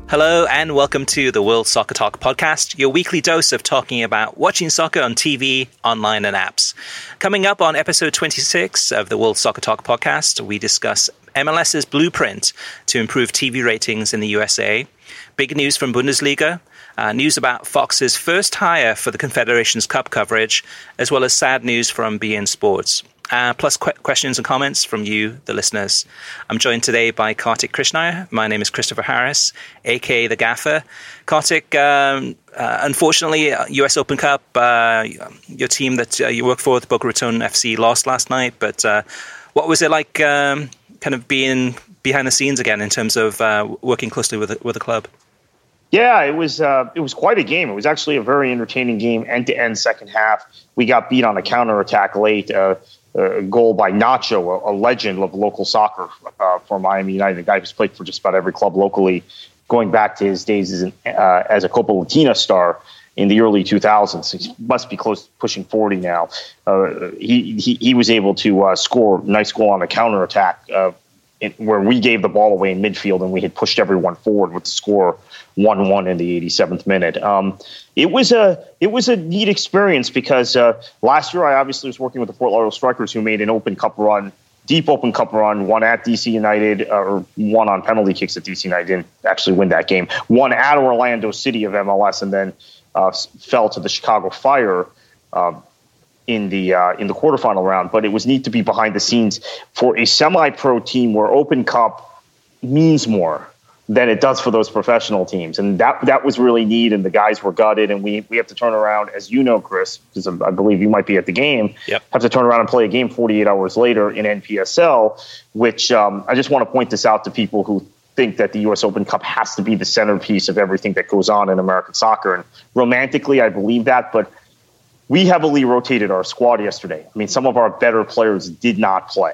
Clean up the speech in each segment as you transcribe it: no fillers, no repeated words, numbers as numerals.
Hello and welcome to the World Soccer Talk podcast, your weekly dose of talking about watching soccer on TV, online and apps. Coming up on episode 26 of the World Soccer Talk podcast, we discuss MLS's blueprint to improve TV ratings in the USA, big news from Bundesliga, news about Fox's first hire for the Confederations Cup coverage, as well as sad news from beIN Sports. Plus questions and comments from you, the listeners. I'm joined today by Kartik Krishnaiyer. My name is Christopher Harris, a.k.a. The Gaffer. Kartik, unfortunately, US Open Cup, your team that you work for, the Boca Raton FC, lost last night. But what was it like kind of being behind the scenes again in terms of working closely with the club? Yeah, it was quite a game. It was actually a very entertaining game, end-to-end second half. We got beat on a counterattack late. A goal by Nacho, a legend of local soccer for Miami United, a guy who's played for just about every club locally, going back to his days as a Copa Latina star in the early 2000s. He must be pushing 40 now. He was able to score a nice goal on a counterattack where we gave the ball away in midfield and we had pushed everyone forward with the score 1-1 in the 87th minute. It was a neat experience because last year I obviously was working with the Fort Lauderdale Strikers, who made an Open Cup run, deep Open Cup run, one at DC United, or one on penalty kicks at DC United, didn't actually win that game, one at Orlando City of MLS, and then fell to the Chicago Fire in the quarterfinal round. But it was neat to be behind the scenes for a semi-pro team where Open Cup means more than it does for those professional teams. And that was really neat, and the guys were gutted, and we have to turn around, as you know, Chris, because I believe you might be at the game, have to turn around and play a game 48 hours later in NPSL, which I just want to point this out to people who think that the U.S. Open Cup has to be the centerpiece of everything that goes on in American soccer. And romantically, I believe that, but we heavily rotated our squad yesterday. I mean, some of our better players did not play.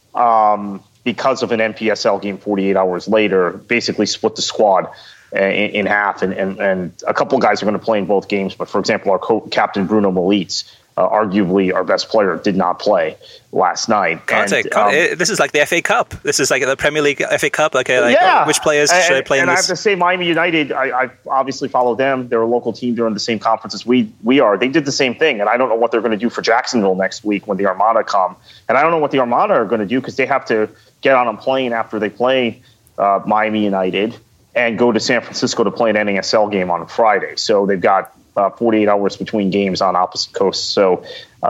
Because of an NPSL game 48 hours later, basically split the squad in half. And a couple of guys are going to play in both games. But, for example, our captain, Bruno Militz, arguably our best player, did not play last night. This is like the FA Cup. This is like the Premier League FA Cup. Which players should play in this? And I have to say, Miami United, I obviously follow them. They're a local team. They're in the same conference as we are. They did the same thing. And I don't know what they're going to do for Jacksonville next week when the Armada come. And I don't know what the Armada are going to do because they have to get on a plane after they play Miami United and go to San Francisco to play an NASL game on Friday. So they've got 48 hours between games on opposite coasts. So,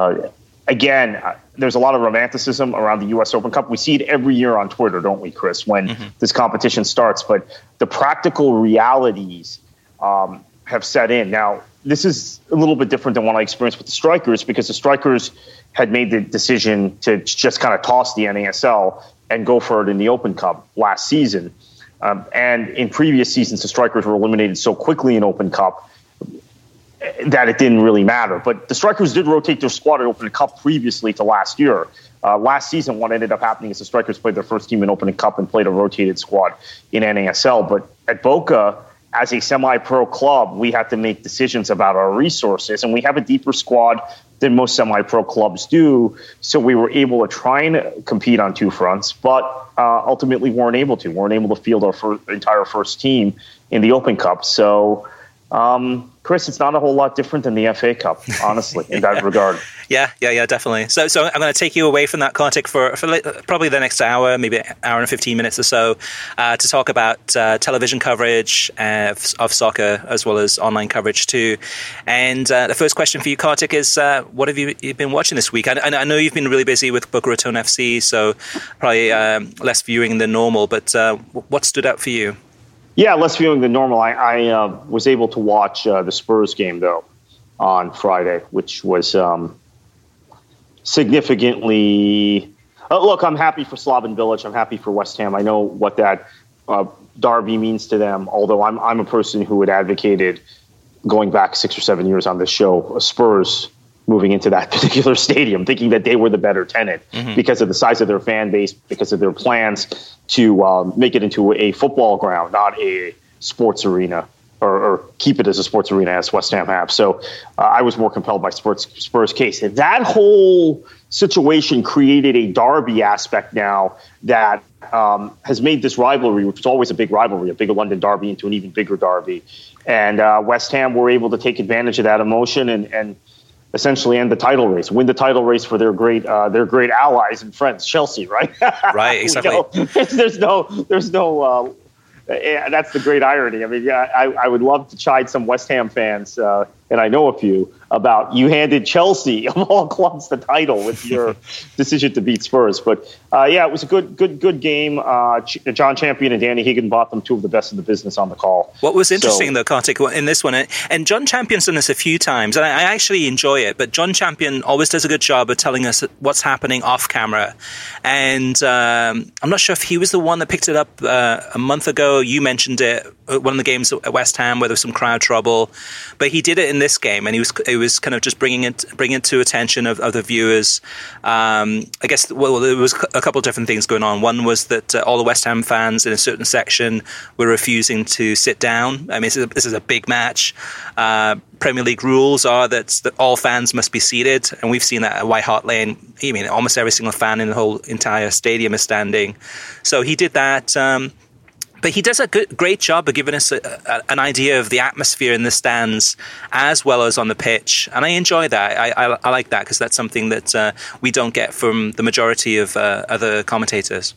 again, there's a lot of romanticism around the U.S. Open Cup. We see it every year on Twitter, don't we, Chris, when this competition starts. But the practical realities have set in. Now, this is a little bit different than what I experienced with the Strikers, because the Strikers had made the decision to just kind of toss the NASL and go for it in the Open Cup last season. And in previous seasons, the Strikers were eliminated so quickly in Open Cup that it didn't really matter. But the Strikers did rotate their squad at Open Cup previously to last year. Last season, what ended up happening is the Strikers played their first team in Open Cup and played a rotated squad in NASL. But at Boca, as a semi-pro club, we had to make decisions about our resources, and we have a deeper squad than most semi-pro clubs do. So we were able to try and compete on two fronts, but ultimately weren't able to field our entire first team in the Open Cup. So, Chris, it's not a whole lot different than the FA Cup, honestly, in that regard. Yeah, definitely. So I'm going to take you away from that, Kartik, for probably the next hour, maybe an hour and 15 minutes or so, to talk about television coverage of soccer, as well as online coverage too. And the first question for you, Kartik, is what have you been watching this week? I know you've been really busy with Boca Raton FC, so probably less viewing than normal, but what stood out for you? Yeah, less viewing than normal. I was able to watch the Spurs game, though, on Friday, which was significantly... look, I'm happy for Slaven Bilic. I'm happy for West Ham. I know what that derby means to them, although I'm a person who had advocated, going back 6 or 7 years on this show, Spurs moving into that particular stadium, thinking that they were the better tenant because of the size of their fan base, because of their plans to make it into a football ground, not a sports arena or keep it as a sports arena as West Ham have. So I was more compelled by Spurs case. And that whole situation created a derby aspect now that has made this rivalry, which was always a big rivalry, a bigger London derby, into an even bigger derby. And West Ham were able to take advantage of that emotion and essentially end the title race, win the title race for their great allies and friends, Chelsea, right? Right, exactly. There's no. That's the great irony. I mean, I would love to chide some West Ham fans, and I know a few, about you handed Chelsea of all clubs the title with your decision to beat Spurs. But it was a good game. John Champion and Danny Higginbotham, two of the best in the business, on the call. What was interesting, though, Kartik, in this one, and John Champion's done this a few times, and I actually enjoy it, but John Champion always does a good job of telling us what's happening off camera. And I'm not sure if he was the one that picked it up a month ago. You mentioned it, one of the games at West Ham where there was some crowd trouble, but he did it in this game, and it was kind of just bringing it to attention of the viewers. I guess there was a couple of different things going on. One was that all the West Ham fans in a certain section were refusing to sit down. I mean, this is a big match. Premier League rules are that all fans must be seated, and we've seen that at White Hart Lane. I mean, almost every single fan in the whole entire stadium is standing. So he did that. But he does a great job of giving us an idea of the atmosphere in the stands as well as on the pitch. And I enjoy that. I like that because that's something that we don't get from the majority of other commentators.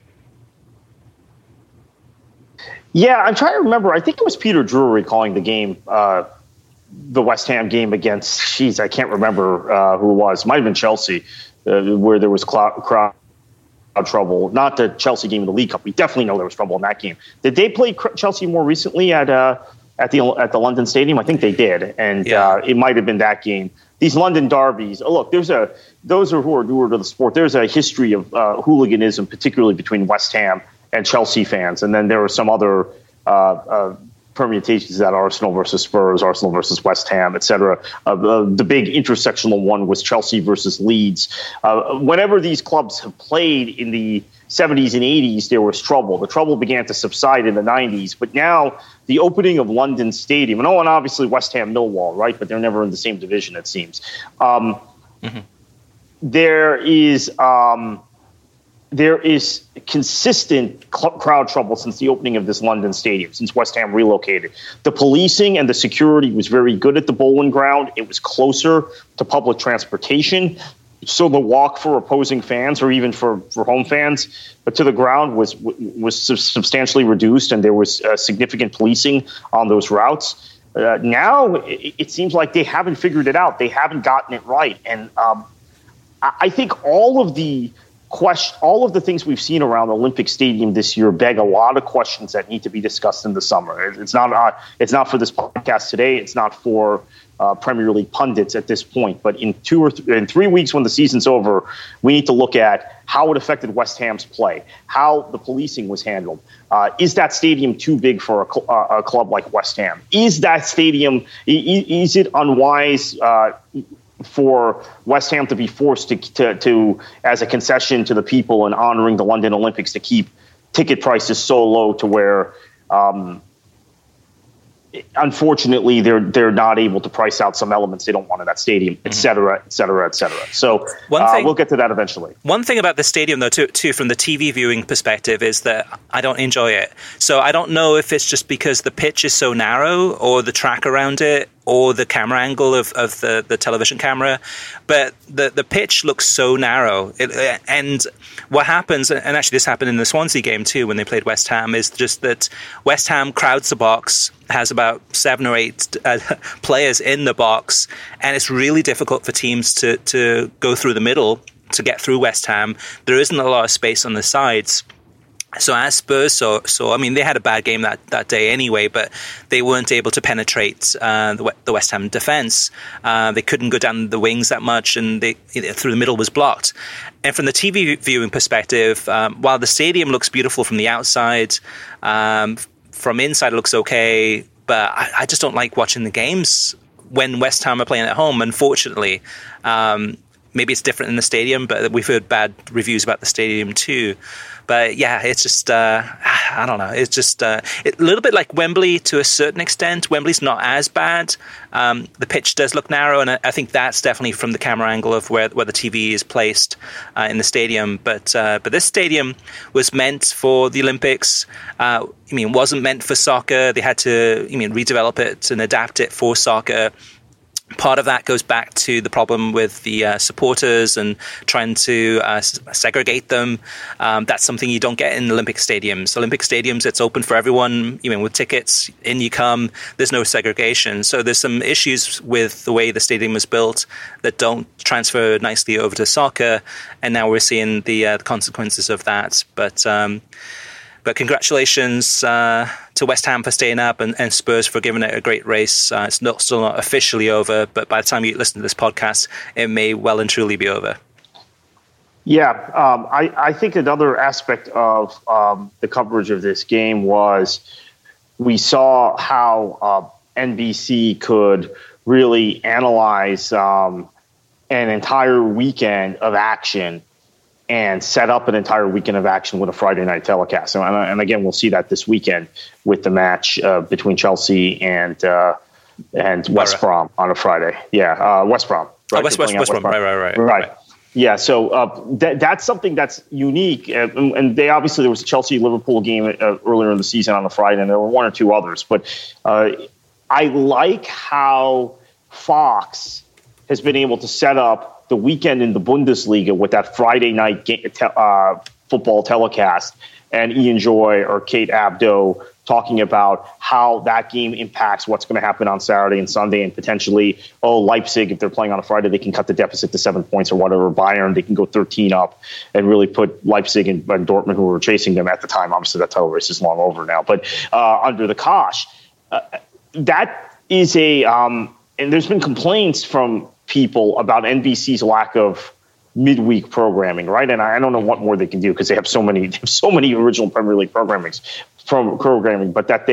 Yeah, I'm trying to remember. I think it was Peter Drury calling the game, the West Ham game against, I can't remember who it was. Might have been Chelsea, where there was crowd trouble. Not the Chelsea game in the League Cup. We definitely know there was trouble in that game. Did they play Chelsea more recently at the London Stadium? I think they did, and it might have been that game. These London derbies. Oh, look, those who are newer to the sport. There's a history of hooliganism, particularly between West Ham and Chelsea fans, and then there were some other permutations that Arsenal versus Spurs, Arsenal versus West Ham, etc. The big intersectional one was Chelsea versus Leeds. Whenever these clubs have played in the 70s and 80s, there was trouble. The trouble began to subside in the 90s, but now the opening of London Stadium, and obviously West Ham Millwall, right? But they're never in the same division, it seems. There is consistent crowd trouble since the opening of this London Stadium, since West Ham relocated. The policing and the security was very good at the Bowling Ground. It was closer to public transportation. So the walk for opposing fans, or even for home fans, to the ground was substantially reduced, and there was significant policing on those routes. Now it seems like they haven't figured it out. They haven't gotten it right. And I think all of the things we've seen around Olympic Stadium this year beg a lot of questions that need to be discussed in the summer. It's not for this podcast today. It's not for Premier League pundits at this point. But in 3 weeks, when the season's over, we need to look at how it affected West Ham's play, how the policing was handled. Is that stadium too big for a club like West Ham? Is that stadium? Is it unwise for West Ham to be forced to as a concession to the people and honoring the London Olympics, to keep ticket prices so low to where, unfortunately, they're not able to price out some elements they don't want in that stadium, et cetera, et cetera, et cetera. So we'll get to that eventually. One thing about the stadium, though, too, from the TV viewing perspective, is that I don't enjoy it. So I don't know if it's just because the pitch is so narrow, or the track around it, or the camera angle of the television camera, but the pitch looks so narrow. And what happens, and actually this happened in the Swansea game too when they played West Ham, is just that West Ham crowds the box, has about 7 or 8 players in the box, and it's really difficult for teams to go through the middle to get through West Ham. There isn't a lot of space on the sides. So as Spurs so I mean, they had a bad game that day anyway, but they weren't able to penetrate the West Ham defence. They couldn't go down the wings that much, and through the middle was blocked. And from the TV viewing perspective, while the stadium looks beautiful from the outside, from inside it looks okay, but I just don't like watching the games when West Ham are playing at home, unfortunately. maybe it's different in the stadium, but we've heard bad reviews about the stadium too. But yeah, it's just, I don't know. It's just a little bit like Wembley to a certain extent. Wembley's not as bad. The pitch does look narrow, and I think that's definitely from the camera angle of where the TV is placed in the stadium. But this stadium was meant for the Olympics. It wasn't meant for soccer. They had to, redevelop it and adapt it for soccer. Part of that goes back to the problem with the supporters and trying to segregate them. That's something you don't get in Olympic stadiums. Olympic stadiums, it's open for everyone. With tickets, in you come. There's no segregation. So there's some issues with the way the stadium was built that don't transfer nicely over to soccer. And now we're seeing the consequences of that. But congratulations to West Ham for staying up and Spurs for giving it a great race. It's still not officially over, but by the time you listen to this podcast, it may well and truly be over. Yeah, I think another aspect of the coverage of this game was we saw how NBC could really analyze an entire weekend of action and set up an entire weekend of action with a Friday night telecast. And again, we'll see that this weekend with the match between Chelsea and West Brom on a Friday. Yeah, West Brom. Right? West Brom. Right. Yeah, so that's something that's unique. And they obviously, there was a Chelsea-Liverpool game earlier in the season on a Friday, and there were one or two others. But I like how Fox has been able to set up the weekend in the Bundesliga with that Friday night football telecast, and Ian Joy or Kate Abdo talking about how that game impacts what's going to happen on Saturday and Sunday, and potentially, Leipzig, if they're playing on a Friday, they can cut the deficit to 7 points or whatever. Bayern, they can go 13 up and really put Leipzig and Dortmund, who were chasing them at the time. Obviously, that title race is long over now, but under the cosh. That is and there's been complaints from people about NBC's lack of midweek programming, right? And I don't know what more they can do because they have so many original Premier League programming, but that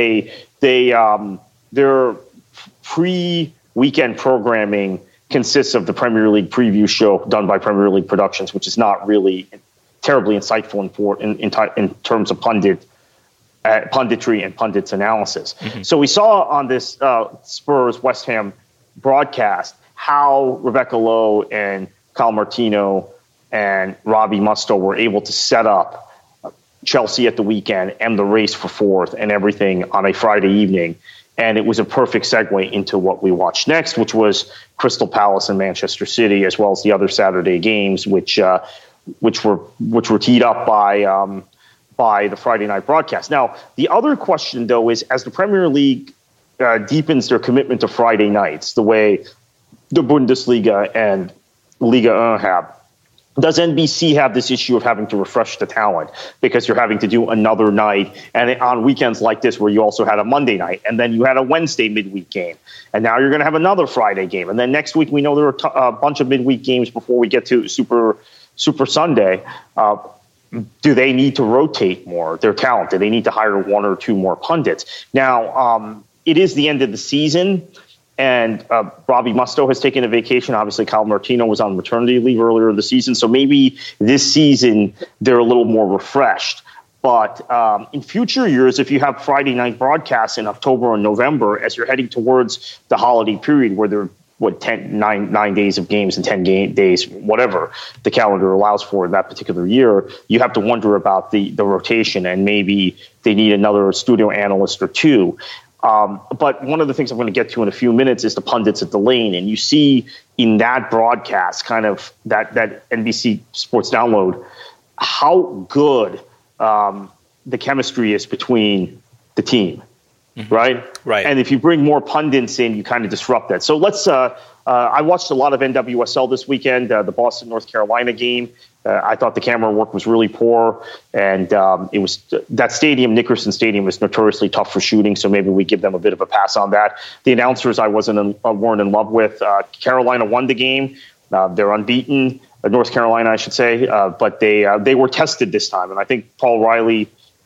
their pre-weekend programming consists of the Premier League preview show done by Premier League Productions, which is not really terribly insightful in terms of punditry and pundits analysis. Mm-hmm. So we saw on this Spurs West Ham broadcast how Rebecca Lowe and Kyle Martino and Robbie Mustoe were able to set up Chelsea at the weekend and the race for fourth and everything on a Friday evening. And it was a perfect segue into what we watched next, which was Crystal Palace and Manchester City, as well as the other Saturday games, which were teed up by the Friday night broadcast. Now, the other question, though, is as the Premier League deepens their commitment to Friday nights, the way the Bundesliga and Liga 1 have, does NBC have this issue of having to refresh the talent because you're having to do another night, and on weekends like this where you also had a Monday night and then you had a Wednesday midweek game, and now you're going to have another Friday game, and then next week we know there are a bunch of midweek games before we get to Super Sunday. Do they need to rotate more their talent? Do they need to hire one or two more pundits? Now, it is the end of the season, and Robbie Mustoe has taken a vacation. Obviously, Kyle Martino was on maternity leave earlier in the season, so maybe this season they're a little more refreshed. But in future years, if you have Friday night broadcasts in October and November, as you're heading towards the holiday period where there are 9 days of games and 10 days, whatever the calendar allows for that particular year, you have to wonder about the rotation, and maybe they need another studio analyst or two. But one of the things I'm going to get to in a few minutes is the pundits at the Lane. And you see in that broadcast, kind of that NBC Sports download, how good the chemistry is between the team. Mm-hmm. Right. And if you bring more pundits in, you kind of disrupt that. So let's. I watched a lot of NWSL this weekend. The Boston North Carolina game. I thought the camera work was really poor, and it was that stadium, Nickerson Stadium, is notoriously tough for shooting. So maybe we give them a bit of a pass on that. The announcers I weren't in love with. Carolina won the game. They're unbeaten. North Carolina, I should say, but they were tested this time, and I think Paul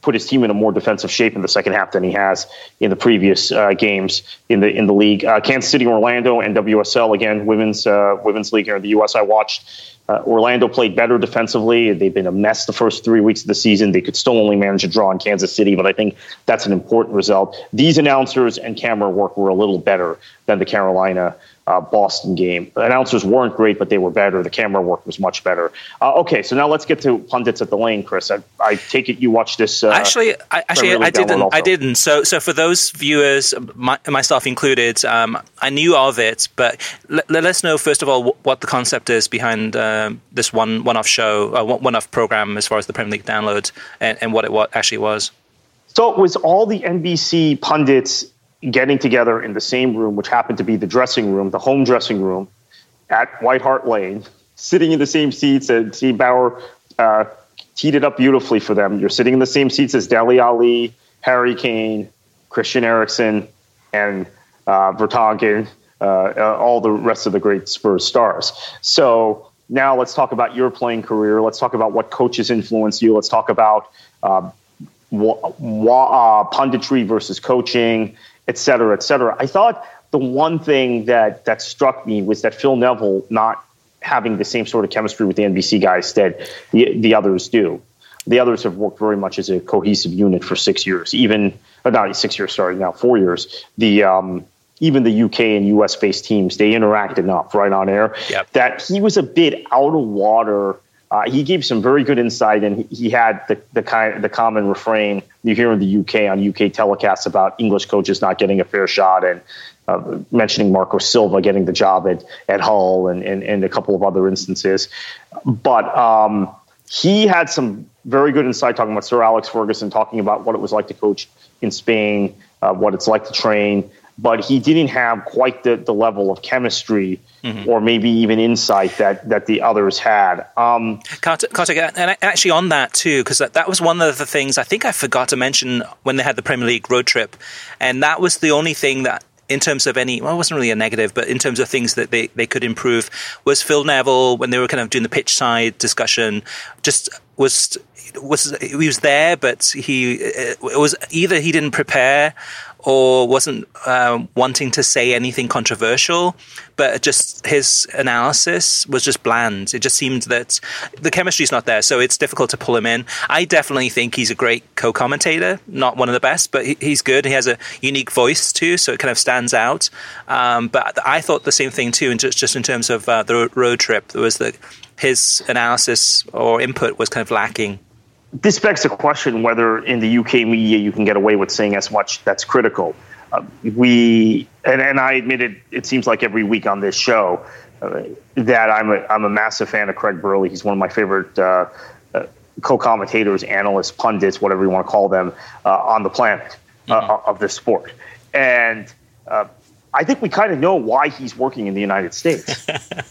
put his team in a more defensive shape in the second half than he has in the previous games in the league. Kansas City, Orlando, and WSL, again, women's league here in the U.S. I watched. Orlando played better defensively. They've been a mess the first 3 weeks of the season. They could still only manage a draw in Kansas City, but I think that's an important result. These announcers and camera work were a little better than the Carolina Boston game. The announcers weren't great, but they were better. The camera work was much better. Okay, so now let's get to pundits at the lane, Chris. I take it you watched this. Actually, I didn't. So for those viewers, myself included, I knew of it, but let us know first of all what the concept is behind this one-off show, one-off program as far as the Premier League download, and what it actually was. So it was all the NBC pundits getting together in the same room, which happened to be the dressing room, the home dressing room at White Hart Lane, sitting in the same seats. And Steve Bauer teed it up beautifully for them. You're sitting in the same seats as Dele Alli, Harry Kane, Christian Eriksen, and Vertonghen, all the rest of the great Spurs stars. So now let's talk about your playing career. Let's talk about what coaches influenced you. Let's talk about punditry versus coaching, et cetera, et cetera. I thought the one thing that struck me was that Phil Neville not having the same sort of chemistry with the NBC guys that the others do. The others have worked very much as a cohesive unit for 6 years, not 6 years, sorry, now 4 years. Even the UK and US based teams, they interact enough right on air that he was a bit out of water. He gave some very good insight, and he had the common refrain you hear in the UK on UK telecasts about English coaches not getting a fair shot, and mentioning Marco Silva getting the job at Hull and a couple of other instances. But he had some very good insight talking about Sir Alex Ferguson, talking about what it was like to coach in Spain, what it's like to train. But he didn't have quite the level of chemistry or maybe even insight that the others had. Kartik, and actually on that too, because that was one of the things I think I forgot to mention when they had the Premier League road trip. And that was the only thing that, in terms of it wasn't really a negative, but in terms of things that they could improve, was Phil Neville, when they were kind of doing the pitch side discussion, just he was there, but it was either he didn't prepare or wasn't wanting to say anything controversial, but just his analysis was just bland. It just seemed that the chemistry's not there, so it's difficult to pull him in. I definitely think he's a great co-commentator, not one of the best, but he's good. He has a unique voice too, so it kind of stands out. But I thought the same thing too, and just in terms of the road trip, there was his analysis or input was kind of lacking. This begs the question whether in the UK media you can get away with saying as much that's critical. And I admit it seems like every week on this show that I'm a massive fan of Craig Burley. He's one of my favorite co-commentators, analysts, pundits, whatever you want to call them, on the planet of this sport. And I think we kind of know why he's working in the United States.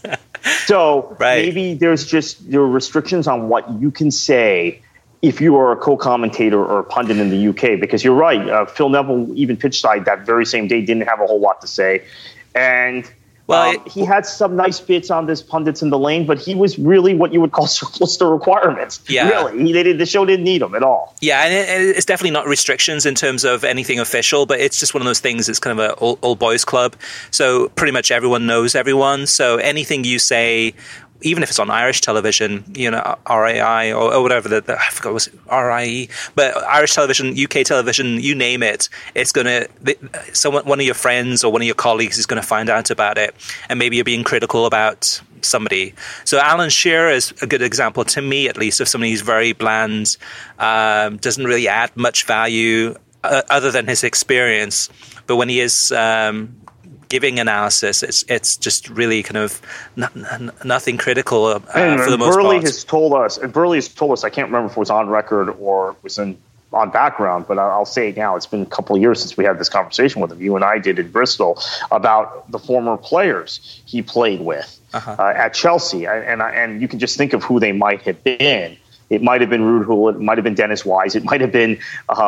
So maybe there are restrictions on what you can say if you are a co-commentator or a pundit in the UK, because you're right. Phil Neville, even pitch side that very same day, didn't have a whole lot to say. And he had some nice bits on this Pundits in the Lane, but he was really what you would call surplus to requirements. Yeah. Really. The show didn't need him at all. Yeah, and it's definitely not restrictions in terms of anything official, but it's just one of those things. It's kind of an old boys club. So pretty much everyone knows everyone. So anything you say, even if it's on Irish television, RAI or whatever, I forgot, was it RIE? But Irish television, UK television, you name it, it's going to, one of your friends or one of your colleagues is going to find out about it, and maybe you're being critical about somebody. So Alan Shearer is a good example, to me at least, of somebody who's very bland, doesn't really add much value other than his experience. But when he is giving analysis, it's just really kind of nothing critical for the most Burley part. Burley has told us, I can't remember if it was on record or it was on background, but I'll say it now. It's been a couple of years since we had this conversation with him. You and I did in Bristol about the former players he played with at Chelsea. And you can just think of who they might have been. It might have been Ruud Gullit. It might have been Dennis Wise. It might have been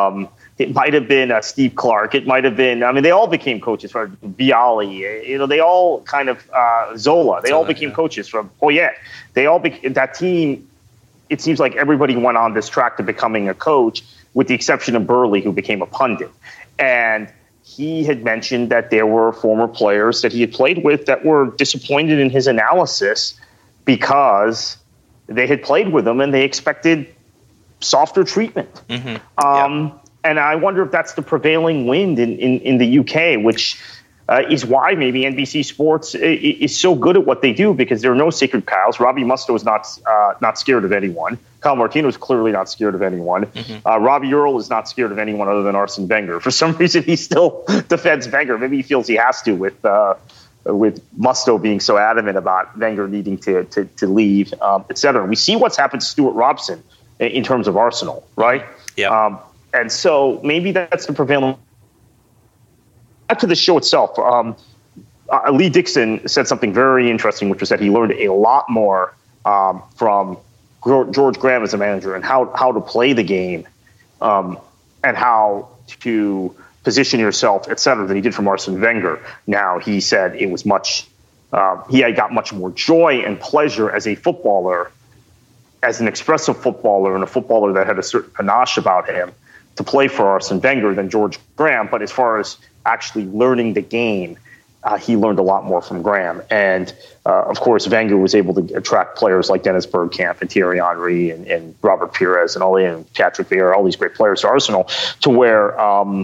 Steve Clark. It might have been, they all became coaches from Vialli. They all kind of, Zola. They all became coaches from Poyet. They all that team, it seems like everybody went on this track to becoming a coach. with the exception of Burley, who became a pundit. And he had mentioned that there were former players that he had played with that were disappointed in his analysis because they had played with him and they expected softer treatment. And I wonder if that's the prevailing wind in the UK, which is why maybe NBC Sports is so good at what they do, because there are no sacred cows. Robbie Mustoe is not scared of anyone. Kyle Martino is clearly not scared of anyone. Robbie Earle is not scared of anyone other than Arsene Wenger. For some reason, he still defends Wenger. Maybe he feels he has to with Mustoe being so adamant about Wenger needing to leave, et cetera. We see what's happened to Stuart Robson in terms of Arsenal, right? Yeah. And so maybe that's the prevailing. Back to the show itself, Lee Dixon said something very interesting, which was that he learned a lot more from George Graham as a manager and how to play the game and how to position yourself, et cetera, than he did from Arsene Wenger. Now, he said it was he had got much more joy and pleasure as a footballer, as an expressive footballer and a footballer that had a certain panache about him to play for Arsene Wenger than George Graham. But as far as actually learning the game, he learned a lot more from Graham. And, of course, Wenger was able to attract players like Dennis Bergkamp and Thierry Henry and Robert Pires and Patrick Vieira, all these great players to Arsenal, to where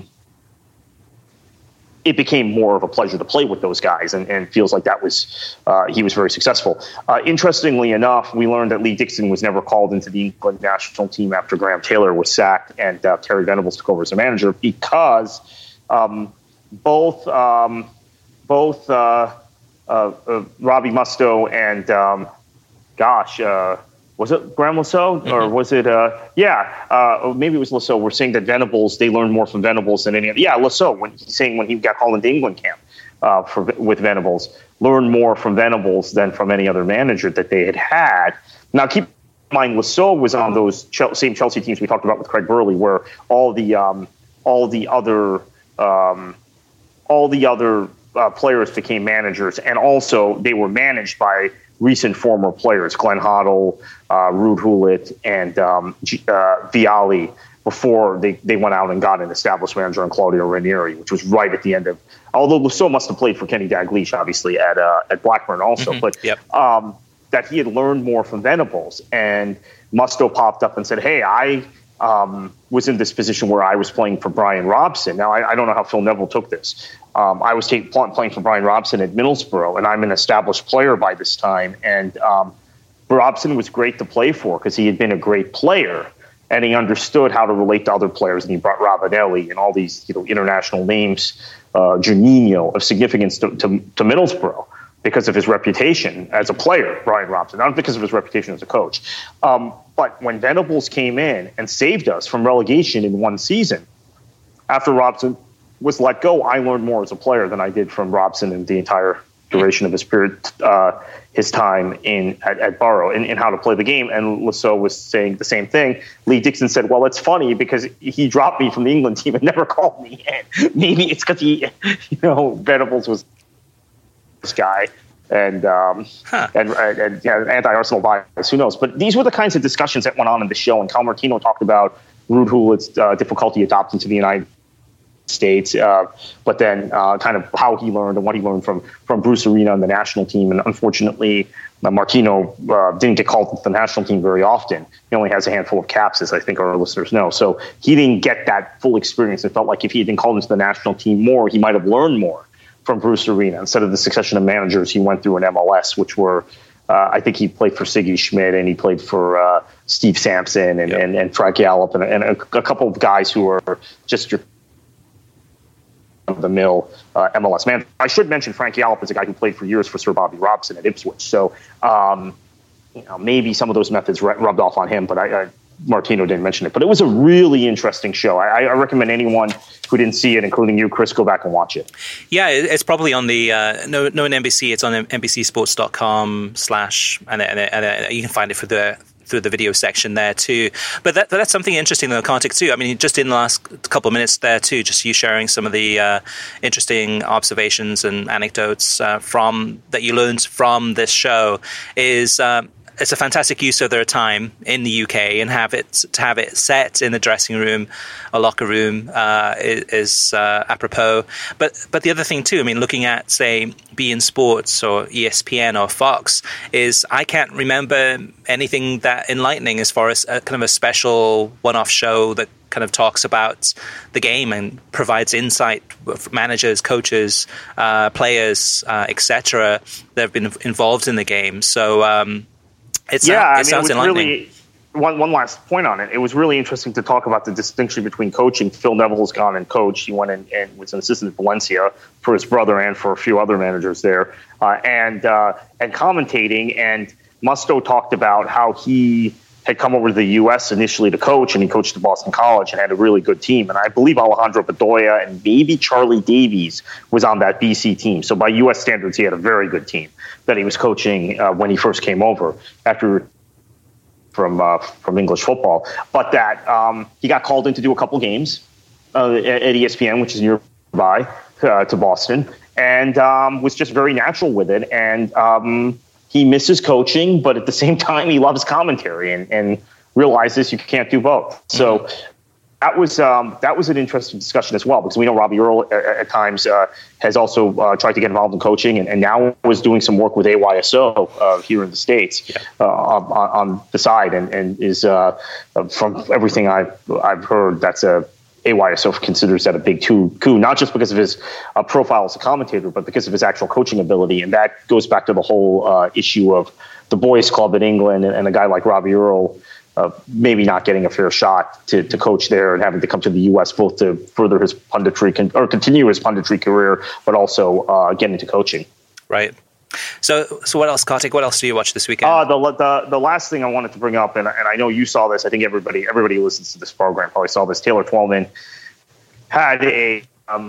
it became more of a pleasure to play with those guys, and feels like that was he was very successful. Interestingly enough, we learned that Lee Dixon was never called into the England national team after Graham Taylor was sacked and Terry Venables took over as a manager, because both Robbie Mustoe and was it Graham Lasso or was it? Maybe it was Lasso. We're saying that Venables, they learned more from Venables than any other. Yeah, Lasso, when he got called into England camp with Venables, learned more from Venables than from any other manager that they had had. Now, keep in mind, Lasso was on those same Chelsea teams we talked about with Craig Burley, where all the other players became managers, and also they were managed by recent former players, Glenn Hoddle, Ruud Gullit, and Vialli, before they went out and got an established manager in Claudio Ranieri, which was right at the end of. Although Lasso must have played for Kenny Dalglish, obviously at Blackburn also, but that he had learned more from Venables, and Mustoe popped up and said, "Hey, I was in this position where I was playing for Brian Robson. Now, I don't know how Phil Neville took this. I was playing for Brian Robson at Middlesbrough, and I'm an established player by this time. And Robson was great to play for because he had been a great player, and he understood how to relate to other players. And he brought Ravanelli and all these international names, Juninho, of significance to Middlesbrough because of his reputation as a player, Brian Robson, not because of his reputation as a coach. But when Venables came in and saved us from relegation in one season, after Robson was let go, I learned more as a player than I did from Robson in the entire duration of his period, his time at Borough, in how to play the game." And Lasso was saying the same thing. Lee Dixon said, "Well, it's funny because he dropped me from the England team and never called me in. Maybe it's because Venables was this guy." And anti-Arsenal bias, who knows? But these were the kinds of discussions that went on in the show. And Kyle Martino talked about Ruud Gullit's difficulty adapting to the United States, but then kind of how he learned and what he learned from Bruce Arena and the national team. And unfortunately, Martino didn't get called to the national team very often. He only has a handful of caps, as I think our listeners know. So he didn't get that full experience. It felt like if he had been called into the national team more, he might have learned more from Bruce Arena instead of the succession of managers he went through in MLS, which were, I think he played for Siggy Schmidt and he played for Steve Sampson and Frank Yallop and a couple of guys who are just your the mill MLS man. I should mention Frank Yallop is a guy who played for years for Sir Bobby Robson at Ipswich. So maybe some of those methods rubbed off on him, but Martino didn't mention it. But it was a really interesting show. I recommend anyone who didn't see it, including you, Chris, go back and watch it. Yeah, it's probably on the no in NBC. It's on NBCSports.com/ and you can find it through the video section there too. But that's something interesting in the context too. I mean, just in the last couple of minutes there too, just you sharing some of the interesting observations and anecdotes that you learned from this show is it's a fantastic use of their time in the UK, and to have it set in the dressing room, a locker room, is apropos. But the other thing too, I mean, looking at say beIN Sports or ESPN or Fox, is I can't remember anything that enlightening as far as kind of a special one-off show that kind of talks about the game and provides insight for managers, coaches, players, etc. that have been involved in the game. So it sounds enlightening. Really, one last point on it. It was really interesting to talk about the distinction between coaching. Phil Neville's gone and coached. He went in and was an assistant at Valencia for his brother and for a few other managers there, and commentating. And Musto talked about how he had come over to the U.S. initially to coach, and he coached at Boston College and had a really good team. And I believe Alejandro Bedoya and maybe Charlie Davies was on that BC team. So by U.S. standards, he had a very good team that he was coaching when he first came over from English football. But that he got called in to do a couple games at ESPN, which is nearby to Boston, and was just very natural with it. And he misses coaching, but at the same time, he loves commentary and realizes you can't do both. So that was an interesting discussion as well, because we know Robbie Earle at times has also tried to get involved in coaching, and now was doing some work with AYSO here in the States on the side, and is from everything I've heard, that's AYSO considers that a big coup, not just because of his profile as a commentator, but because of his actual coaching ability. And that goes back to the whole issue of the boys' club in England and a guy like Robbie Earle maybe not getting a fair shot to coach there, and having to come to the U.S. both to further his punditry or continue his punditry career, but also get into coaching. Right. So what else, Kartik? What else do you watch this weekend? The last thing I wanted to bring up, and I know you saw this. I think everybody who listens to this program probably saw this. Taylor Twellman had a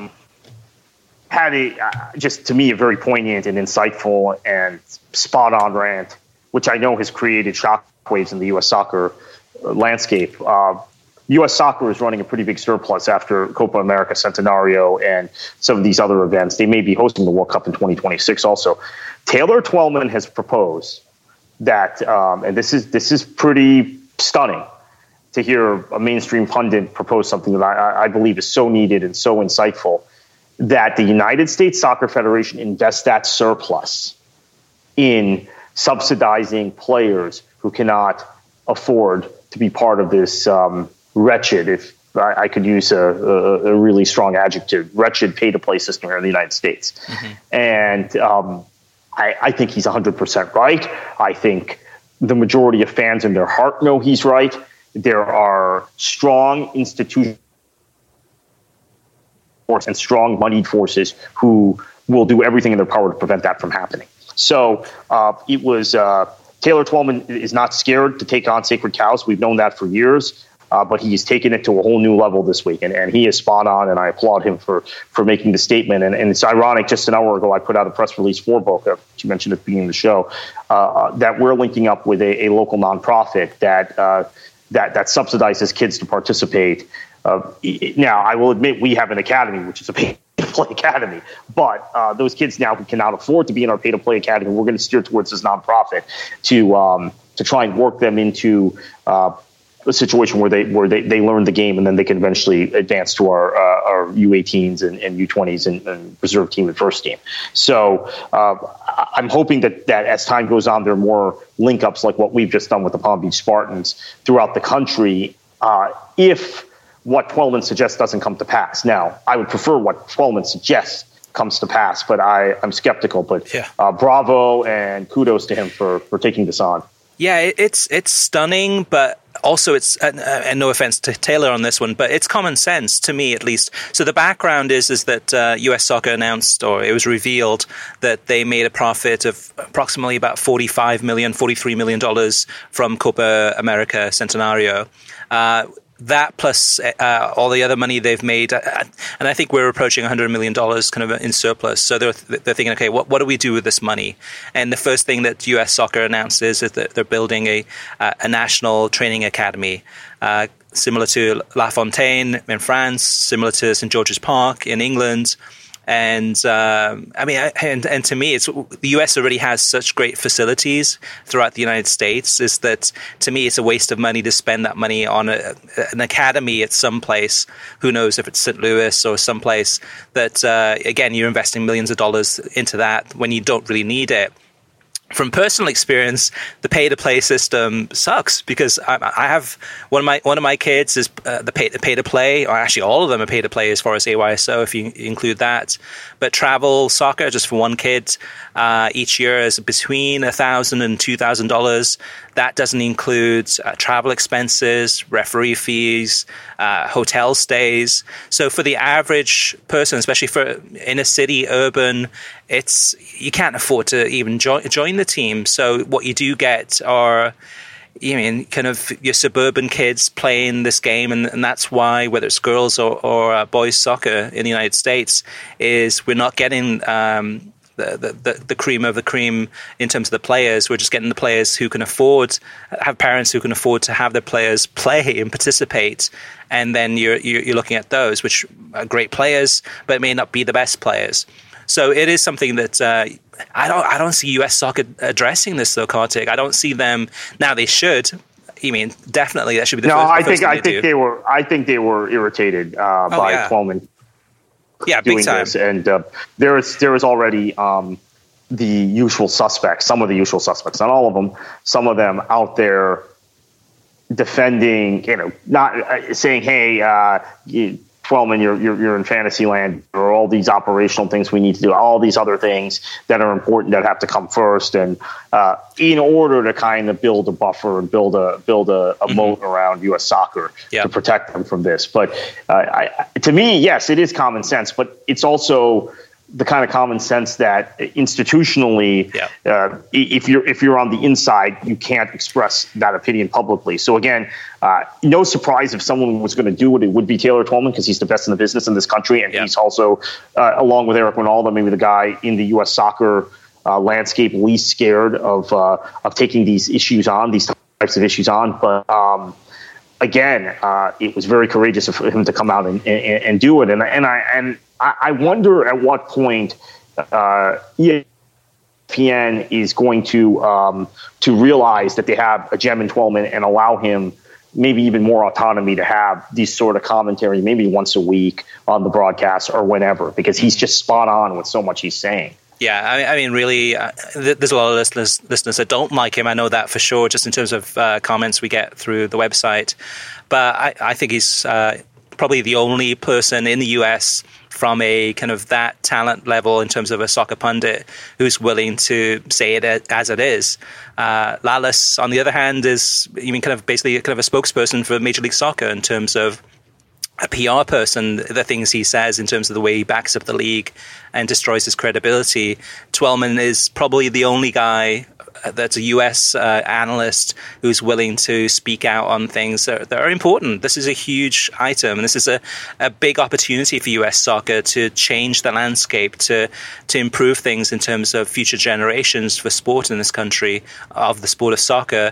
just to me a very poignant and insightful and spot on rant, which I know has created shockwaves in the U.S. soccer landscape. U.S. soccer is running a pretty big surplus after Copa America Centenario and some of these other events. They may be hosting the World Cup in 2026 also. Taylor Twellman has proposed that, and this is pretty stunning to hear a mainstream pundit propose something that I believe is so needed and so insightful, that the United States Soccer Federation invest that surplus in subsidizing players who cannot afford to be part of this wretched, if I could use a really strong adjective, wretched pay-to-play system here in the United States. And I think he's 100% right. I think the majority of fans in their heart know he's right. There are strong institutions and strong moneyed forces who will do everything in their power to prevent that from happening. So it was Taylor Twellman is not scared to take on sacred cows. We've known that for years. But he's taken it to a whole new level this week, and he is spot on, and I applaud him for making the statement. And it's ironic, just an hour ago, I put out a press release for Boca, which you mentioned at the beginning of the show, that we're linking up with a local nonprofit that subsidizes kids to participate. Now, I will admit we have an academy, which is a pay-to-play academy, but those kids now who cannot afford to be in our pay-to-play academy, we're going to steer towards this nonprofit to try and work them into a situation where they learn the game, and then they can eventually advance to our U18s and U20s and reserve team and first team. So I'm hoping that as time goes on, there are more link-ups like what we've just done with the Palm Beach Spartans throughout the country, if what Twellman suggests doesn't come to pass. Now, I would prefer what Twellman suggests comes to pass, but I'm skeptical. But bravo and kudos to him for taking this on. Yeah, it's stunning, but also it's, and no offense to Taylor on this one, but it's common sense to me at least. So the background is that US Soccer announced, or it was revealed, that they made a profit of approximately about $43 million from Copa America Centenario. That plus all the other money they've made, and I think we're approaching $100 million kind of in surplus. So they're thinking, okay, what do we do with this money? And the first thing that U.S. Soccer announces is that they're building a national training academy, similar to La Fontaine in France, similar to St. George's Park in England, And and to me, it's the US already has such great facilities throughout the United States. Is that to me, it's a waste of money to spend that money on an academy at some place. Who knows if it's St. Louis or someplace that again, you're investing millions of dollars into that when you don't really need it. From personal experience, the pay-to-play system sucks because I have one of my kids is the pay-to-play, or actually all of them are pay-to-play as far as AYSO if you include that. But travel soccer, just for one kid, each year is between $1,000 and $2,000. That doesn't include travel expenses, referee fees, hotel stays. So for the average person, especially for inner city, urban, you can't afford to even join the team. So what you do get are, kind of your suburban kids playing this game, and that's why whether it's girls or boys soccer in the United States is we're not getting the cream of the cream in terms of the players. We're just getting the players who can have parents who can afford to have their players play and participate. And then you're looking at those, which are great players, but may not be the best players. So it is something that I don't see US soccer addressing this though, Kartik. I don't see them now. They should. Definitely that should be the first thing they do. I think they were irritated by Twellman. Yeah, doing big time. This. And there is already the usual suspects, some of the usual suspects, not all of them, some of them out there defending, not saying, hey, Twellman, you're in fantasy land, or all these operational things we need to do, all these other things that are important that have to come first, and in order to kind of build a buffer and build a moat around U.S. soccer to protect them from this. But to me, yes, it is common sense, but it's also the kind of common sense that institutionally, if you're on the inside, you can't express that opinion publicly. So again, no surprise if someone was going to do it would be Taylor Twellman, because he's the best in the business in this country, and he's also, along with Eric Ronaldo, maybe the guy in the U.S. soccer landscape least scared of taking these types of issues on. But again, it was very courageous of him to come out and do it, and I wonder at what point ESPN is going to realize that they have a gem in Twellman and allow him maybe even more autonomy to have these sort of commentary, maybe once a week on the broadcast or whenever, because he's just spot on with so much he's saying. Yeah, really, there's a lot of listeners that don't like him. I know that for sure, just in terms of comments we get through the website. But I think he's probably the only person in the US from a kind of that talent level in terms of a soccer pundit who's willing to say it as it is. Lalas, on the other hand, is basically a spokesperson for Major League Soccer in terms of a PR person, the things he says in terms of the way he backs up the league and destroys his credibility. Twellman is probably the only guy that's a US analyst who's willing to speak out on things that are important. This is a huge item, and this is a big opportunity for US soccer to change the landscape, to improve things in terms of future generations for sport in this country, of the sport of soccer.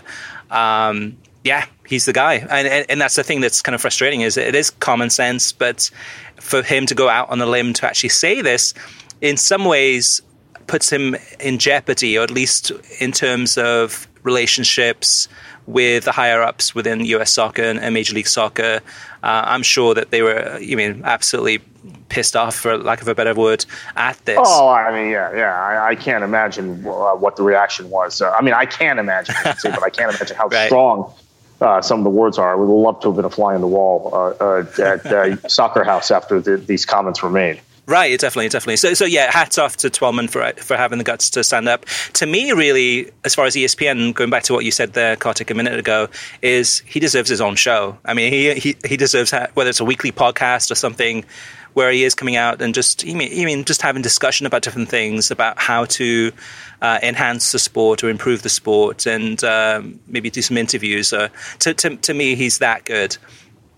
He's the guy. And that's the thing that's kind of frustrating, is it is common sense, but for him to go out on a limb to actually say this, in some ways puts him in jeopardy, or at least in terms of relationships with the higher-ups within US soccer and Major League Soccer. I'm sure that they were, absolutely pissed off, for lack of a better word, at this. Oh, I can't imagine what the reaction was. I can't imagine, but I can't imagine how strong some of the words are. I would love to have been a fly on the wall at Soccer House after these comments were made. Right, definitely. So hats off to Twellman for having the guts to stand up. To me, really, as far as ESPN, going back to what you said there, Kartik, a minute ago, is he deserves his own show. He deserves, whether it's a weekly podcast or something, where he is coming out and just having discussion about different things, about how to enhance the sport or improve the sport, and maybe do some interviews. To me, he's that good.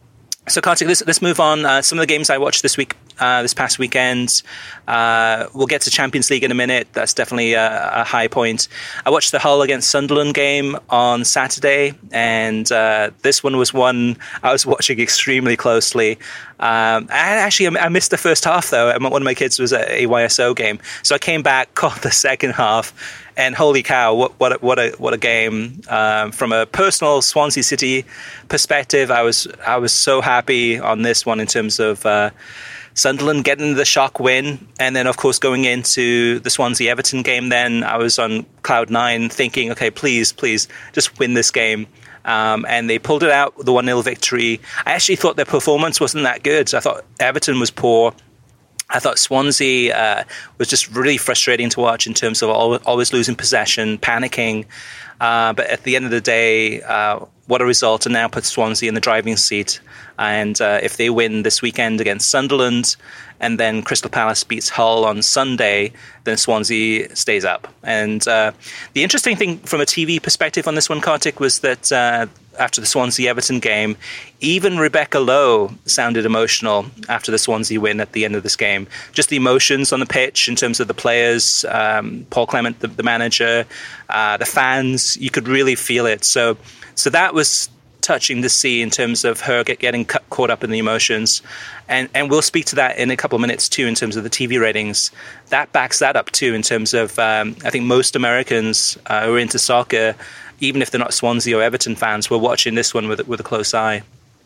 So, Kartik, let's move on. Some of the games I watched this past weekend. We'll get to Champions League in a minute. That's definitely a high point. I watched the Hull against Sunderland game on Saturday, and this one was one I was watching extremely closely. I missed the first half, though. One of my kids was at a YSO game, so I came back, caught the second half, and holy cow, what a game! From a personal Swansea City perspective, I was so happy on this one in terms of Sunderland getting the shock win, and then of course going into the Swansea Everton game. Then I was on cloud nine, thinking, okay, please, just win this game. And they pulled it out, the 1-0 victory. I actually thought their performance wasn't that good. I thought Everton was poor. I thought Swansea was just really frustrating to watch in terms of always losing possession, panicking. But at the end of the day, what a result, and now puts Swansea in the driving seat. And if they win this weekend against Sunderland, and then Crystal Palace beats Hull on Sunday, then Swansea stays up. And the interesting thing from a TV perspective on this one, Kartik, was that after the Swansea-Everton game, even Rebecca Lowe sounded emotional after the Swansea win at the end of this game. Just the emotions on the pitch in terms of the players, Paul Clement, the manager, the fans, you could really feel it. So that was touching to see in terms of her getting caught up in the emotions. And we'll speak to that in a couple of minutes too in terms of the TV ratings. That backs that up too in terms of, I think most Americans who are into soccer, even if they're not Swansea or Everton fans, were watching this one with a close eye.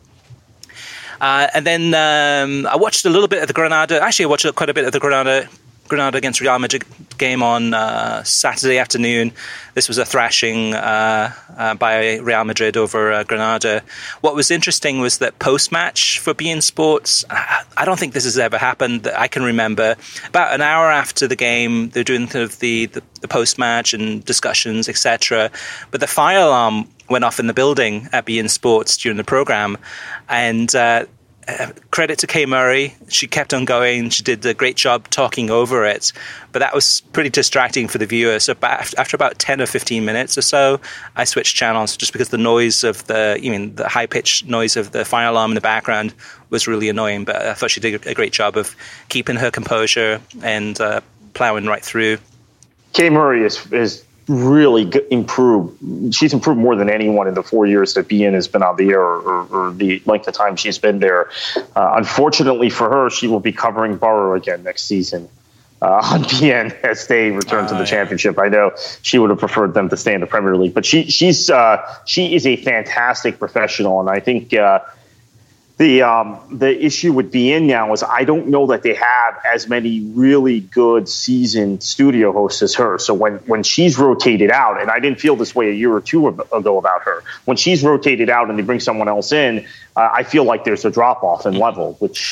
And then I watched a little bit of the Granada. Actually, I watched quite a bit of the Granada against Real Madrid game on Saturday afternoon. This was a thrashing by Real Madrid over Granada. What was interesting was that post-match for beIN Sports, I don't think this has ever happened that I can remember. About an hour after the game, they're doing kind of the post-match and discussions, etc. But the fire alarm went off in the building at beIN Sports during the program, and credit to Kay Murray. She kept on going. She did a great job talking over it, but that was pretty distracting for the viewer. So after about 10 or 15 minutes or so, I switched channels just because the noise of the high-pitched noise of the fire alarm in the background was really annoying. But I thought she did a great job of keeping her composure and plowing right through. Kay Murray is really improved. She's improved more than anyone in the 4 years that beIN has been on the air, or the length of time she's been there. Unfortunately for her, she will be covering Borough again next season on beIN as they return to the championship. I know she would have preferred them to stay in the Premier League, but she is a fantastic professional, and I think the issue with beIN now is I don't know that they have as many really good seasoned studio hosts as her. So when she's rotated out, and I didn't feel this way a year or two ago about her, when she's rotated out and they bring someone else in, I feel like there's a drop off in level, which is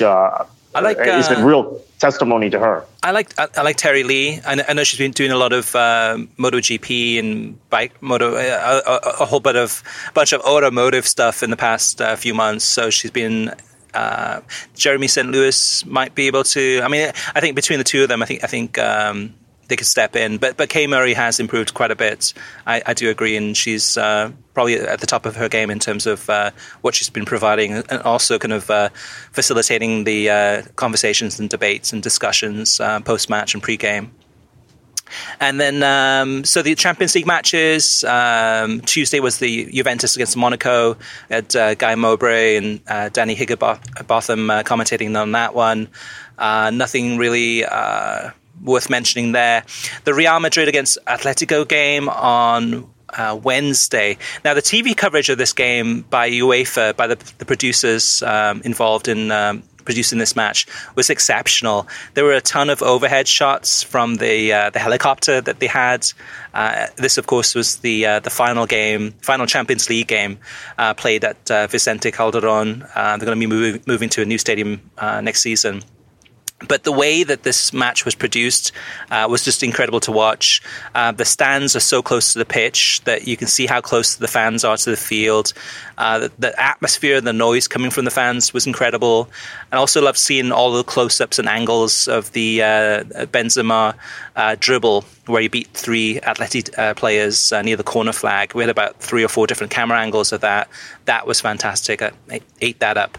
a real testimony to her. I like Terry Lee. I know she's been doing a lot of MotoGP and bike moto, a whole bunch of automotive stuff in the past few months. So she's been. Jeremy St. Louis might be able to. I mean, I think between the two of them, I think they could step in. But Kay Murray has improved quite a bit. I do agree, and she's probably at the top of her game in terms of what she's been providing, and also kind of facilitating the conversations and debates and discussions post-match and pre-game. And then, so the Champions League matches, Tuesday was the Juventus against Monaco. Had Guy Mowbray and Danny Higginbotham commentating on that one. Nothing really worth mentioning there. The Real Madrid against Atletico game on Wednesday. Now, the TV coverage of this game by UEFA, by the producers involved in producing this match, was exceptional. There were a ton of overhead shots from the helicopter that they had. This, of course, was the final Champions League game played at Vicente Calderon. They're going to be moving to a new stadium next season. But the way that this match was produced was just incredible to watch. The stands are so close to the pitch that you can see how close the fans are to the field. The atmosphere and the noise coming from the fans was incredible. I also loved seeing all the close-ups and angles of the Benzema dribble, where he beat three Atleti players near the corner flag. We had about 3 or 4 different camera angles of that. That was fantastic. I ate that up.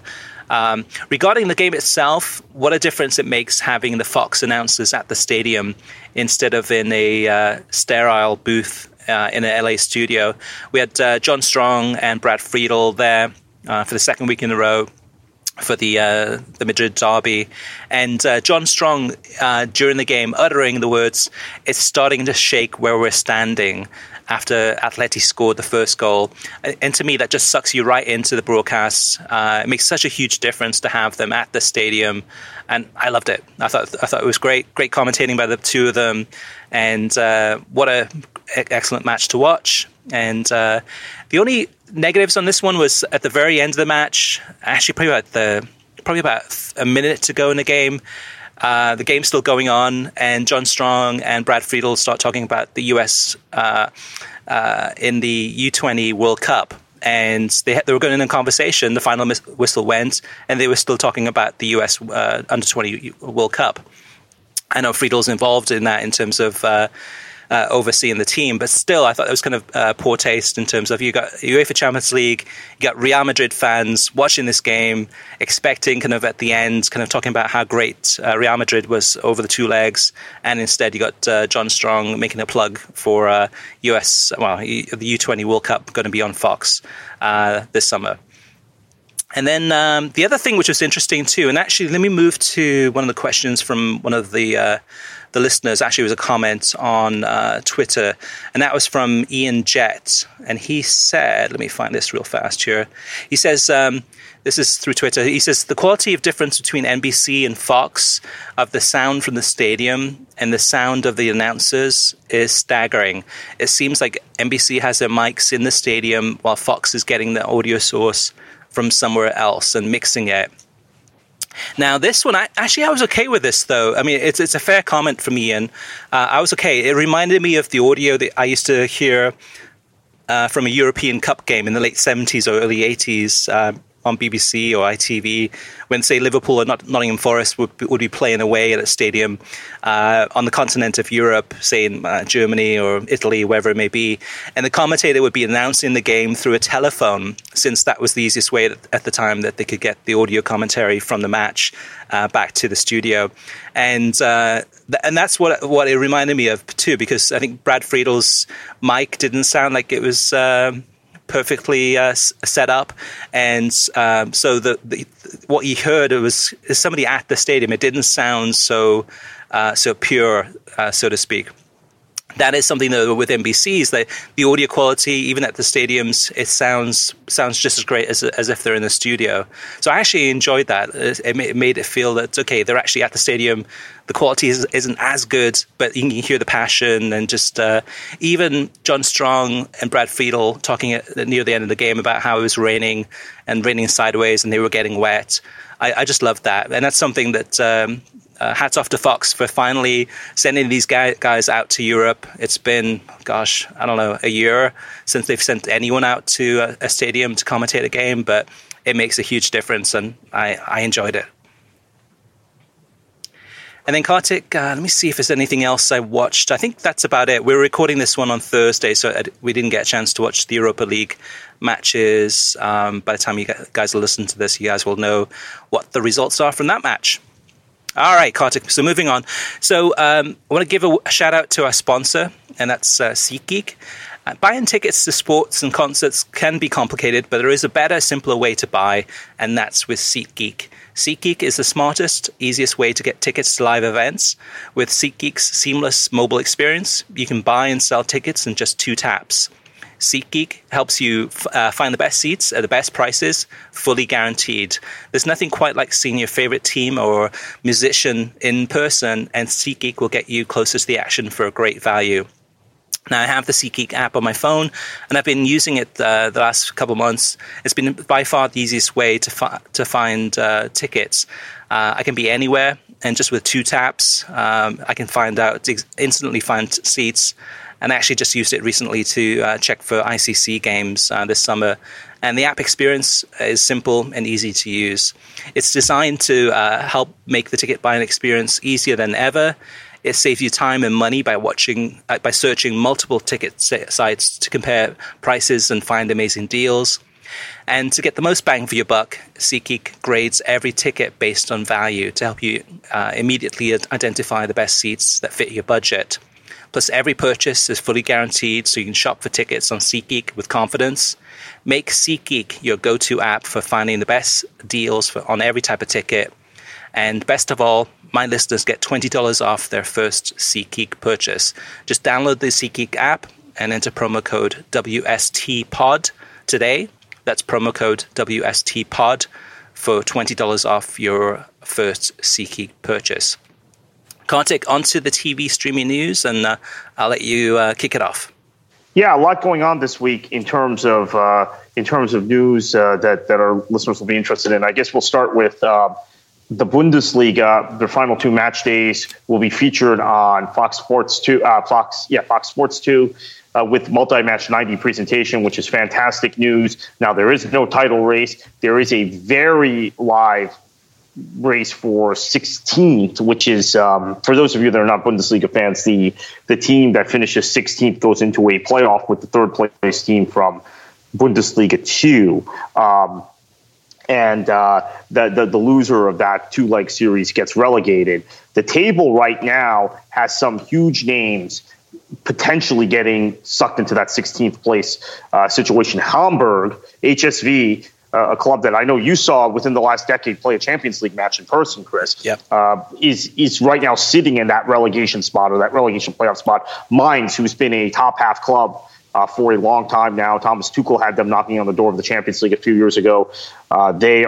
Regarding the game itself, what a difference it makes having the Fox announcers at the stadium instead of in a sterile booth in an LA studio. We had John Strong and Brad Friedel there for the second week in a row for the Madrid derby, and John Strong during the game uttering the words, "It's starting to shake where we're standing," after Atleti scored the first goal. And to me, that just sucks you right into the broadcast. It makes such a huge difference to have them at the stadium, and I loved it. I thought it was great commentating by the two of them, and what a excellent match to watch. And the only negatives on this one was at the very end of the match, actually probably about a minute to go in the game. The game's still going on, and John Strong and Brad Friedel start talking about the US in the U20 World Cup. And they were going in a conversation. The final whistle went, and they were still talking about the US Under-20 World Cup. I know Friedel's involved in that in terms of overseeing the team, but still, I thought it was kind of poor taste in terms of you got UEFA Champions League, you got Real Madrid fans watching this game, expecting kind of at the end, kind of talking about how great Real Madrid was over the two legs, and instead you got John Strong making a plug for the U20 World Cup going to be on Fox this summer. And then the other thing which was interesting too, and actually let me move to one of the questions from one of the listeners. Actually, it was a comment on Twitter, and that was from Ian Jett. And he said, let me find this real fast here. He says, this is through Twitter, he says, the quality of difference between NBC and Fox of the sound from the stadium and the sound of the announcers is staggering. It seems like NBC has their mics in the stadium while Fox is getting the audio source from somewhere else and mixing it. Now, this one, I was okay with this, though. I mean, it's a fair comment from Ian. I was okay. It reminded me of the audio that I used to hear from a European Cup game in the late 70s or early 80s on BBC or ITV when, say, Liverpool or Nottingham Forest would be playing away at a stadium on the continent of Europe, say in Germany or Italy, wherever it may be. And the commentator would be announcing the game through a telephone, since that was the easiest way at the time that they could get the audio commentary from the match back to the studio. And that's what it reminded me of, too, because I think Brad Friedel's mic didn't sound like it was perfectly set up, and so what you heard is somebody at the stadium. It didn't sound so pure, so to speak. That is something that with NBC's, the audio quality, even at the stadiums, it sounds just as great as if they're in the studio. So I actually enjoyed that. It made it feel that, okay, they're actually at the stadium. The quality isn't as good, but you can hear the passion, and just even John Strong and Brad Friedel talking near the end of the game about how it was raining sideways and they were getting wet. I just loved that. And that's something that hats off to Fox for finally sending these guys out to Europe. It's been, I don't know, a year since they've sent anyone out to a stadium to commentate a game, but it makes a huge difference, and I enjoyed it. And then Kartik, let me see if there's anything else I watched. I think that's about it. We're recording this one on Thursday, so we didn't get a chance to watch the Europa League matches. By the time you guys will listen to this, you guys will know what the results are from that match. All right, Kartik, so moving on. So I want to give a shout out to our sponsor, and that's SeatGeek. Buying tickets to sports and concerts can be complicated, but there is a better, simpler way to buy, and that's with SeatGeek. SeatGeek is the smartest, easiest way to get tickets to live events. With SeatGeek's seamless mobile experience, you can buy and sell tickets in just 2 taps. SeatGeek helps you find the best seats at the best prices, fully guaranteed. There's nothing quite like seeing your favorite team or musician in person, and SeatGeek will get you closer to the action for a great value. Now, I have the SeatGeek app on my phone, and I've been using it the last couple of months. It's been by far the easiest way to find tickets. I can be anywhere, and just with 2 taps, I can instantly find seats. And I actually just used it recently to check for ICC games this summer. And the app experience is simple and easy to use. It's designed to help make the ticket buying experience easier than ever. It saves you time and money by searching multiple ticket sites to compare prices and find amazing deals. And to get the most bang for your buck, SeatGeek grades every ticket based on value to help you immediately identify the best seats that fit your budget. Plus, every purchase is fully guaranteed, so you can shop for tickets on SeatGeek with confidence. Make SeatGeek your go-to app for finding the best deals on every type of ticket. And best of all, my listeners get $20 off their first SeatGeek purchase. Just download the SeatGeek app and enter promo code WSTPod today. That's promo code WSTPod for $20 off your first SeatGeek purchase. Kartik, onto the TV streaming news, and I'll let you kick it off. Yeah, a lot going on this week in terms of news that our listeners will be interested in. I guess we'll start with the Bundesliga. Their final 2 match days will be featured on Fox Sports 2. Fox Sports 2. With multi-match 90 presentation, which is fantastic news. Now, there is no title race. There is a very live race for 16th, which is, for those of you that are not Bundesliga fans, the team that finishes 16th goes into a playoff with the third place team from Bundesliga 2. And the loser of that 2-leg series gets relegated. The table right now has some huge names potentially getting sucked into that 16th place situation. Hamburg, HSV, a club that I know you saw within the last decade play a Champions League match in person, Chris, yep. Is right now sitting in that relegation spot or that relegation playoff spot. Mainz, who's been a top half club for a long time now. Thomas Tuchel had them knocking on the door of the Champions League a few years ago. They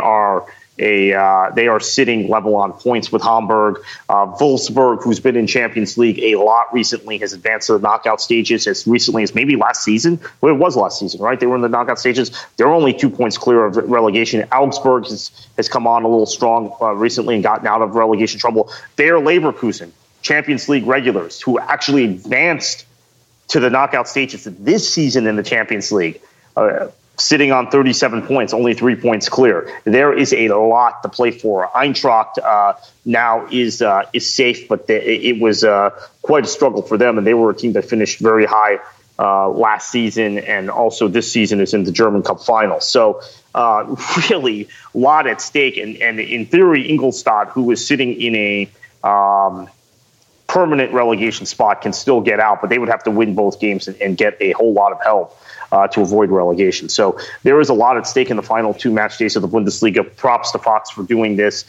are sitting level on points with Hamburg. Wolfsburg, who's been in Champions League a lot recently, has advanced to the knockout stages as recently as maybe last season. Well, it was last season, right? They were in the knockout stages. They're only 2 points clear of relegation. Augsburg has come on a little strong recently and gotten out of relegation trouble. Bayer Leverkusen, Champions League regulars, who actually advanced to the knockout stages this season in the Champions League. Sitting on 37 points, only 3 points clear. There is a lot to play for. Eintracht now is safe, but it was quite a struggle for them, and they were a team that finished very high last season, and also this season is in the German Cup final. So really a lot at stake, and in theory, Ingolstadt, who is sitting in a permanent relegation spot, can still get out, but they would have to win both games and get a whole lot of help to avoid relegation. So there is a lot at stake in the final 2 match days of the Bundesliga. Props to Fox for doing this.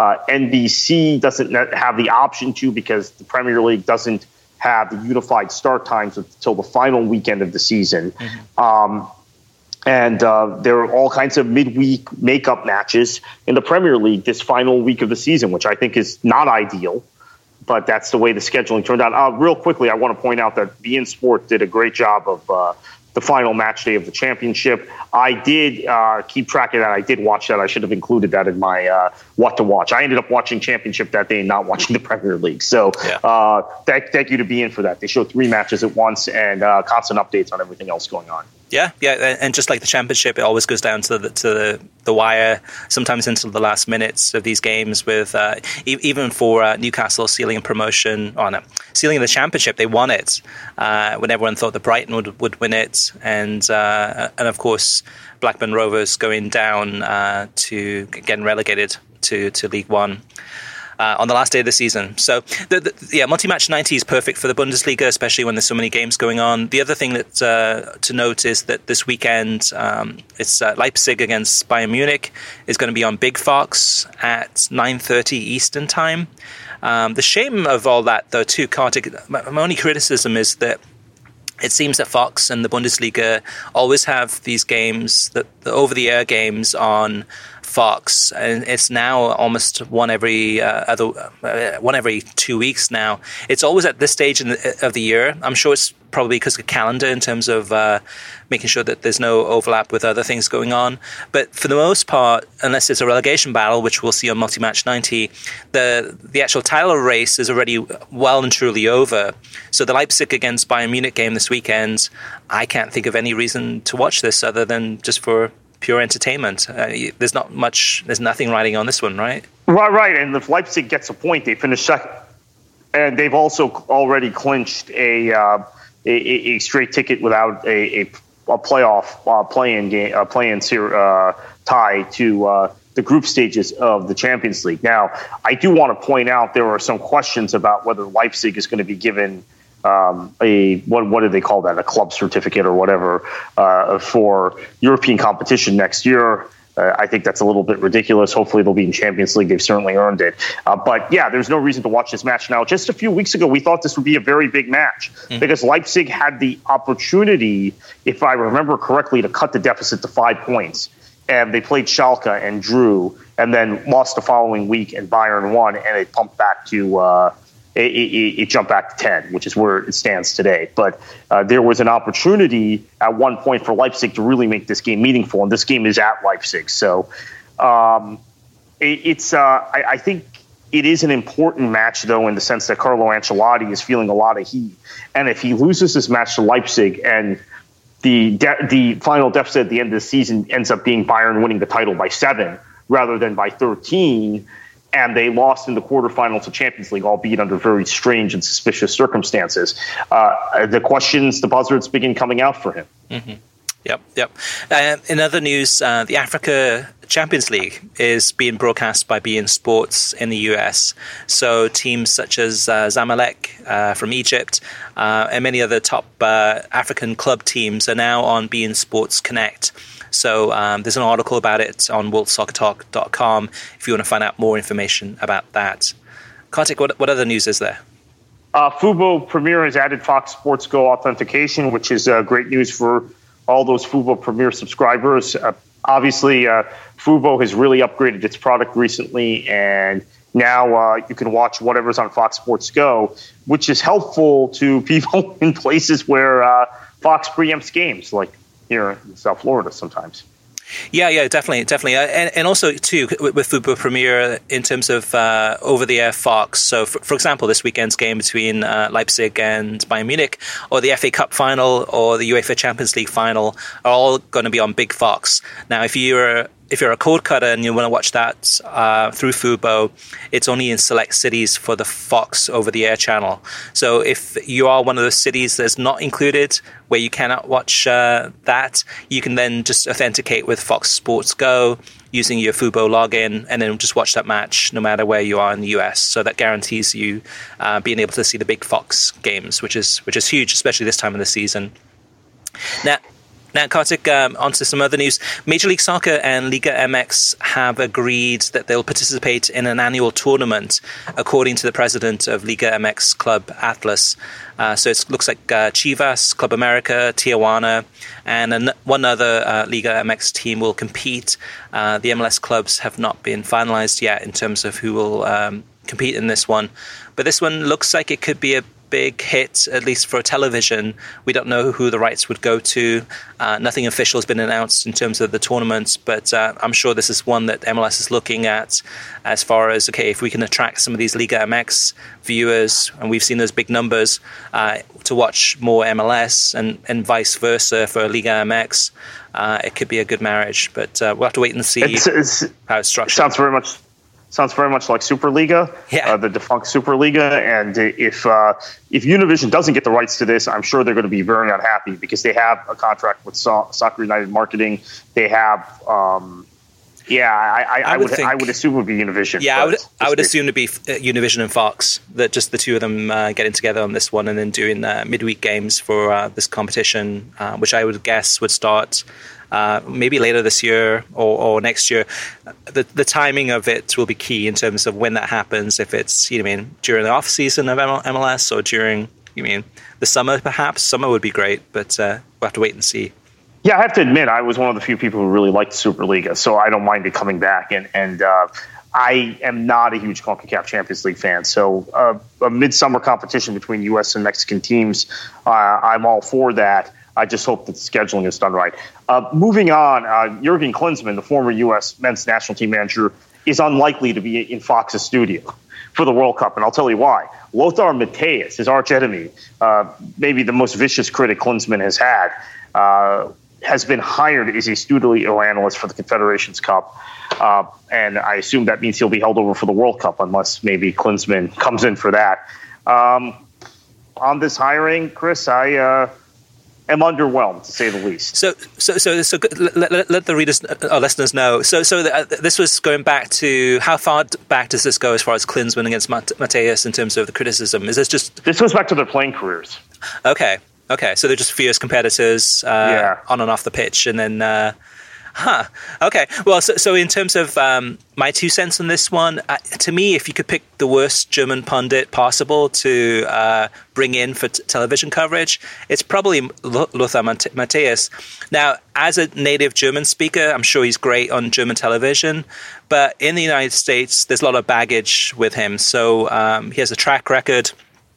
NBC doesn't have the option to, because the Premier League doesn't have the unified start times until the final weekend of the season. Mm-hmm. And there are all kinds of midweek makeup matches in the Premier League this final week of the season, which I think is not ideal, but that's the way the scheduling turned out. Real quickly, I want to point out that beIN Sport did a great job of the final match day of the championship. I did keep track of that. I did watch that. I should have included that in my what to watch. I ended up watching championship that day and not watching the Premier League. So thank you to beIN for that. They showed 3 matches at once and constant updates on everything else going on. Yeah, and just like the championship, it always goes down to the wire, sometimes into the last minutes of these games. With even for Newcastle sealing a promotion, sealing the championship, they won it when everyone thought that Brighton would win it, and of course Blackburn Rovers going down to getting relegated to League One. On the last day of the season. So, multi-match 90 is perfect for the Bundesliga, especially when there's so many games going on. The other thing that to note is that this weekend, it's Leipzig against Bayern Munich is going to be on Big Fox at 9:30 Eastern Time. The shame of all that, though, too, Kartik, my only criticism is that it seems that Fox and the Bundesliga always have these games, the over-the-air games on Fox, and it's now almost one every 2 weeks now. It's always at this stage of the year. I'm sure it's probably because of the calendar in terms of making sure that there's no overlap with other things going on. But for the most part, unless it's a relegation battle, which we'll see on Multi-Match 90, the actual title race is already well and truly over. So the Leipzig against Bayern Munich game this weekend, I can't think of any reason to watch this other than just for pure entertainment. There's nothing riding on this one, right? Right. And if Leipzig gets a point, they finish second. And they've also already clinched a straight ticket without a playoff play-in tie to the group stages of the Champions League. Now, I do want to point out there are some questions about whether Leipzig is going to be given what do they call that? A club certificate or whatever for European competition next year. I think that's a little bit ridiculous. Hopefully they'll be in Champions League. They've certainly earned it. But yeah, there's no reason to watch this match now. Just a few weeks ago, we thought this would be a very big match because Leipzig had the opportunity, if I remember correctly, to cut the deficit to 5 points. And they played Schalke and drew and then lost the following week and Bayern won and it pumped back to it jumped back to 10, which is where it stands today. But there was an opportunity at one point for Leipzig to really make this game meaningful, and this game is at Leipzig. So I think it is an important match, though, in the sense that Carlo Ancelotti is feeling a lot of heat. And if he loses this match to Leipzig and the final deficit at the end of the season ends up being Bayern winning the title by 7 rather than by 13, and they lost in the quarterfinals of Champions League, albeit under very strange and suspicious circumstances, the questions, the buzzwords begin coming out for him. Mm-hmm. Yep. In other news, the Africa Champions League is being broadcast by beIN Sports in the US. So teams such as Zamalek from Egypt and many other top African club teams are now on beIN Sports Connect. So there's an article about it on worldsoccertalk.com if you want to find out more information about that. Kartik, what other news is there? Fubo Premier has added Fox Sports Go authentication, which is great news for all those Fubo Premier subscribers. Obviously, Fubo has really upgraded its product recently, and now you can watch whatever's on Fox Sports Go, which is helpful to people in places where Fox preempts games, like here in South Florida sometimes. Yeah, definitely. And also, too, with Fubo Premier in terms of over-the-air Fox. So, for example, this weekend's game between Leipzig and Bayern Munich, or the FA Cup final, or the UEFA Champions League final, are all going to be on Big Fox. Now, if you're a cord cutter and you want to watch that through Fubo, it's only in select cities for the Fox over-the-air channel. So if you are one of those cities that's not included, where you cannot watch that, you can then just authenticate with Fox Sports Go using your Fubo login, and then just watch that match no matter where you are in the US. So that guarantees you being able to see the big Fox games, which is huge, especially this time of the season. Now, Kartik, on to some other news. Major League Soccer and Liga MX have agreed that they'll participate in an annual tournament, according to the president of Liga MX Club Atlas. So it looks like Chivas, Club America, Tijuana, and one other Liga MX team will compete. The MLS clubs have not been finalized yet in terms of who will compete in this one. But this one looks like it could be a big hit, at least for television. We don't know who the rights would go to. Nothing official has been announced in terms of the tournaments, but I'm sure this is one that MLS is looking at as far as, okay, if we can attract some of these Liga MX viewers, and we've seen those big numbers, to watch more MLS and vice versa for Liga MX, it could be a good marriage, but we'll have to wait and see how it's structured. Sounds very much like Superliga, the defunct Superliga. And if Univision doesn't get the rights to this, I'm sure they're going to be very unhappy because they have a contract with Soccer United Marketing. They have, I would assume it would be Univision. Yeah, I would assume to be Univision and Fox, that just the two of them getting together on this one and then doing midweek games for this competition, which I would guess would start maybe later this year or next year. The timing of it will be key in terms of when that happens. If it's during the off season of MLS or during the summer, perhaps. Summer would be great, but we'll have to wait and see. Yeah, I have to admit, I was one of the few people who really liked Superliga, so I don't mind it coming back. And I am not a huge CONCACAF Champions League fan, so a midsummer competition between U.S. and Mexican teams, I'm all for that. I just hope that the scheduling is done right. Moving on, Jurgen Klinsmann, the former U.S. men's national team manager, is unlikely to be in Fox's studio for the World Cup, and I'll tell you why. Lothar Matthäus, his archenemy, maybe the most vicious critic Klinsmann has had, has been hired as a studio analyst for the Confederations Cup, and I assume that means he'll be held over for the World Cup unless maybe Klinsmann comes in for that. On this hiring, Chris, am underwhelmed, to say the least. So let the readers or listeners know. This was going back to, how far back does this go as far as Klinsmann against Mateus in terms of the criticism? Is this just... This goes back to their playing careers. Okay. So they're just fierce competitors on and off the pitch, and then... Okay. Well, so in terms of my 2 cents on this one, to me, if you could pick the worst German pundit possible to bring in for television coverage, it's probably Lothar Matthäus. Now, as a native German speaker, I'm sure he's great on German television, but in the United States, there's a lot of baggage with him. So he has a track record.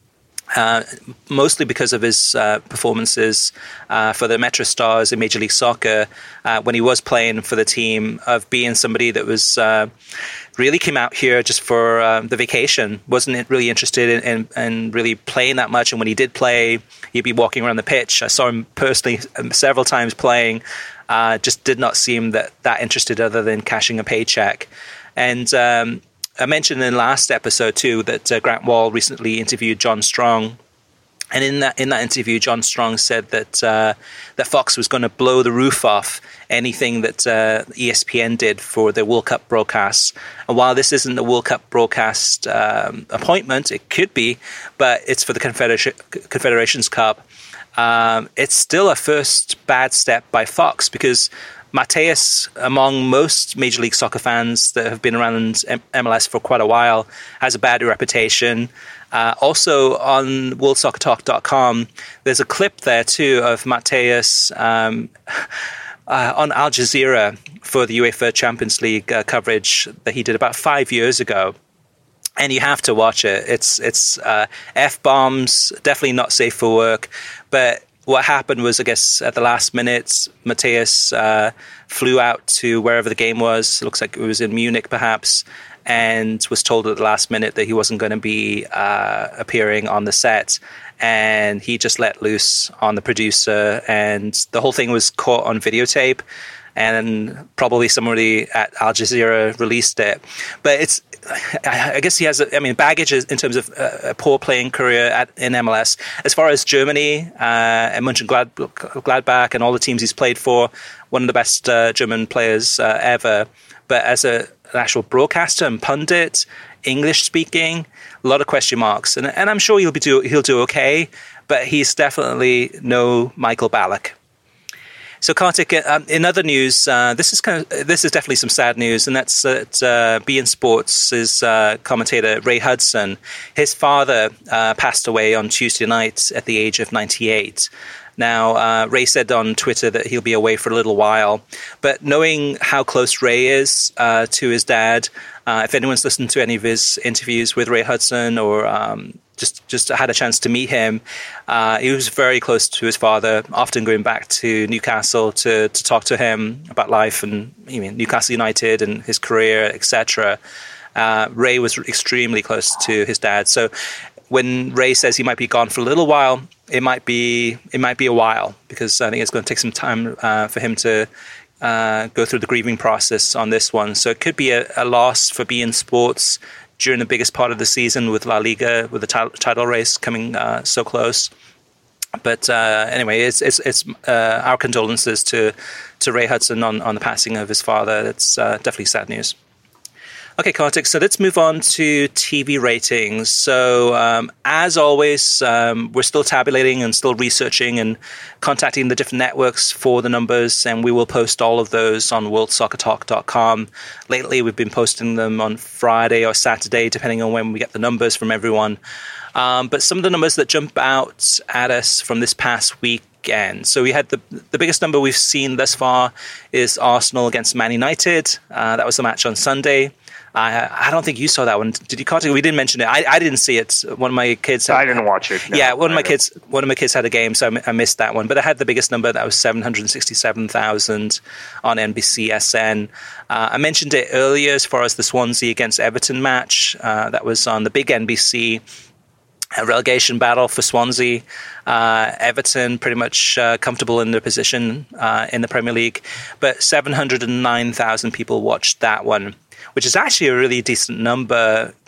Mostly because of his performances for the Metro Stars in Major League Soccer when he was playing for the team, of being somebody that was really came out here just for the vacation, wasn't really interested in really playing that much, and when he did play, he'd be walking around the pitch. I saw him personally several times playing, just did not seem that interested other than cashing a paycheck. And I mentioned in the last episode too that Grant Wall recently interviewed John Strong, and in that interview, John Strong said that Fox was going to blow the roof off anything that ESPN did for the World Cup broadcasts. And while this isn't the World Cup broadcast appointment, it could be, but it's for the Confederations Cup. It's still a first bad step by Fox, because Matthäus, among most Major League Soccer fans that have been around MLS for quite a while, has a bad reputation. Also on worldsoccertalk.com, there's a clip there too of Matthäus on Al Jazeera for the UEFA Champions League coverage that he did about 5 years ago. And you have to watch it. It's F-bombs, definitely not safe for work, but what happened was, I guess, at the last minute, Matthäus flew out to wherever the game was. It looks like it was in Munich, perhaps, and was told at the last minute that he wasn't going to be appearing on the set. And he just let loose on the producer, and the whole thing was caught on videotape. And probably somebody at Al Jazeera released it. But I guess he has, baggage in terms of a poor playing career in MLS. As far as Germany and Mönchengladbach and all the teams he's played for, one of the best German players ever. But as an actual broadcaster and pundit, English speaking, a lot of question marks. And I'm sure he'll do okay, but he's definitely no Michael Ballack. So, Kartik, in other news, this is definitely some sad news, and that's that beIN Sports' commentator Ray Hudson, his father passed away on Tuesday night at the age of 98. Now, Ray said on Twitter that he'll be away for a little while, but knowing how close Ray is to his dad, if anyone's listened to any of his interviews with Ray Hudson or just had a chance to meet him, he was very close to his father, often going back to Newcastle to talk to him about life and Newcastle United and his career, etc. Ray was extremely close to his dad. So when Ray says he might be gone for a little while, it might be a while, because I think it's going to take some time for him to go through the grieving process on this one. So it could be a loss for beIN Sports during the biggest part of the season, with La Liga, with the title race coming so close. But anyway, it's our condolences to Ray Hudson on the passing of his father. That's definitely sad news. Okay, Kartik, so let's move on to TV ratings. So as always, we're still tabulating and still researching and contacting the different networks for the numbers, and we will post all of those on worldsoccertalk.com. Lately, we've been posting them on Friday or Saturday, depending on when we get the numbers from everyone. But some of the numbers that jump out at us from this past weekend. So we had the biggest number we've seen thus far is Arsenal against Man United. That was the match on Sunday. I don't think you saw that one. Did you, Kartik? We didn't mention it. I didn't see it. One of my kids. I didn't watch it. No, one of my kids had a game, so I missed that one. But I had the biggest number. That was 767,000 on NBCSN. I mentioned it earlier as far as the Swansea against Everton match. That was on the big NBC. A relegation battle for Swansea. Everton pretty much comfortable in their position in the Premier League. But 709,000 people watched that one, which is actually a really decent number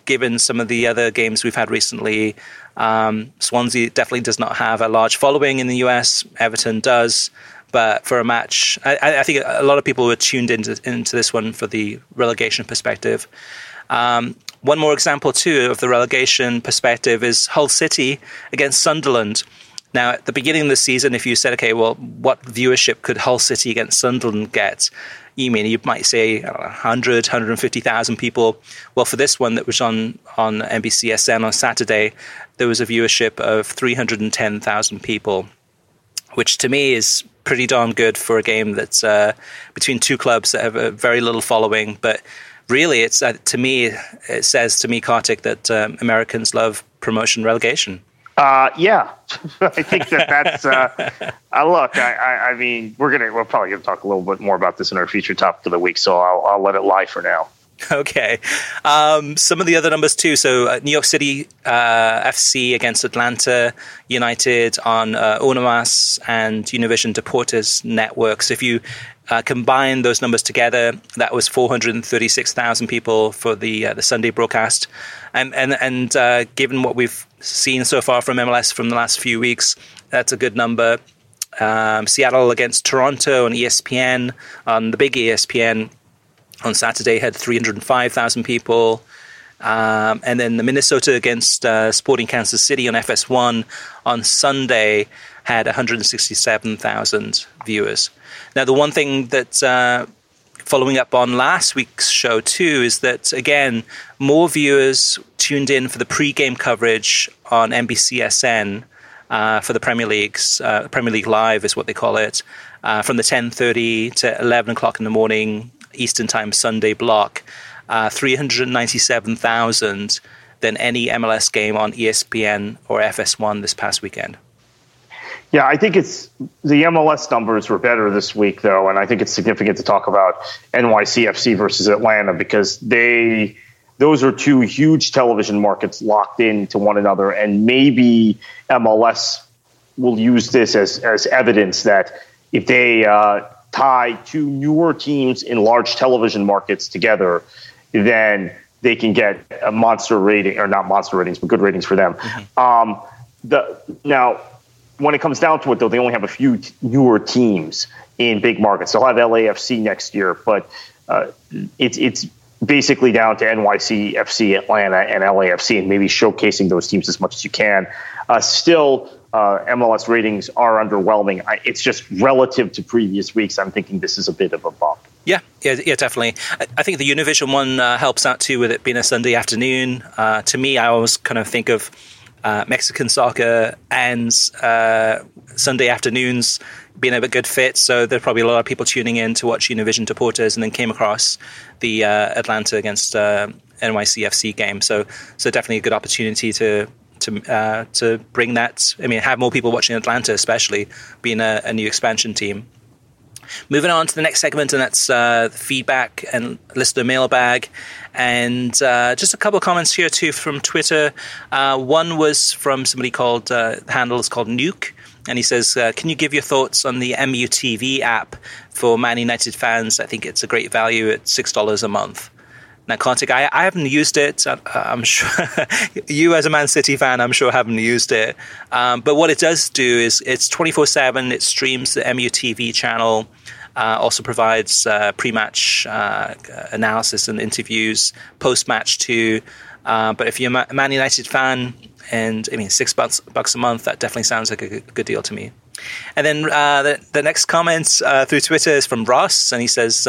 given some of the other games we've had recently. Swansea definitely does not have a large following in the US. Everton does. But for a match, I think a lot of people were tuned into this one for the relegation perspective. One more example, too, of the relegation perspective is Hull City against Sunderland. Now, at the beginning of the season, if you said, okay, well, what viewership could Hull City against Sunderland get? You might say 100, 150,000 people. Well, for this one that was on NBCSN on Saturday, there was a viewership of 310,000 people, which to me is pretty darn good for a game that's between two clubs that have a very little following. But really, it says to me, Kartik, that Americans love promotion relegation. Yeah, I think that's. Look, I mean, we're probably gonna talk a little bit more about this in our feature topic of the week, so I'll let it lie for now. Okay. Some of the other numbers too. So New York City FC against Atlanta United on Unamas and Univision Deportes networks. If you combine those numbers together, that was 436,000 people for the Sunday broadcast. And given what we've seen so far from MLS from the last few weeks, that's a good number. Seattle against Toronto on ESPN, on the big ESPN, on Saturday had 305,000 people. And then the Minnesota against Sporting Kansas City on FS1 on Sunday had 167,000 viewers. Now, the one thing that, following up on last week's show too, is that, again, more viewers tuned in for the pre-game coverage on NBCSN for the Premier League's Premier League Live is what they call it, from the 10:30 to 11 o'clock in the morning Eastern Time Sunday block, 397,000 than any MLS game on ESPN or FS1 this past weekend. Yeah, I think the MLS numbers were better this week, though, and I think it's significant to talk about NYCFC versus Atlanta because those are two huge television markets locked into one another, and maybe MLS will use this as evidence that if they tie two newer teams in large television markets together, then they can get a monster rating, or not monster ratings, but good ratings for them. Mm-hmm. Now, when it comes down to it, though, they only have a few newer teams in big markets. They'll have LAFC next year, but it's basically down to NYCFC, Atlanta, and LAFC, and maybe showcasing those teams as much as you can. Still, MLS ratings are underwhelming. It's just relative to previous weeks. I'm thinking this is a bit of a bump. Yeah, definitely. I think the Univision one helps out too with it being a Sunday afternoon. To me, I always kind of think of Mexican soccer and Sunday afternoons being a good fit. So there's probably a lot of people tuning in to watch Univision Deportes and then came across the Atlanta against NYCFC game. So definitely a good opportunity to bring that. I mean, have more people watching Atlanta, especially being a new expansion team. Moving on to the next segment, and that's feedback and listener mailbag. And just a couple of comments here, too, from Twitter. One was from somebody called, the handle is called Nuke. And he says, can you give your thoughts on the MUTV app for Man United fans? I think it's a great value at $6 a month. Now, Kartik, I haven't used it. I'm sure you, as a Man City fan, I'm sure haven't used it. But what it does do is it's 24/7. It streams the MUTV channel. Also provides pre-match analysis and interviews, post-match too. But if you're a Man United fan, and I mean $6 a month, that definitely sounds like a good deal to me. And then the next comment through Twitter is from Ross, and he says,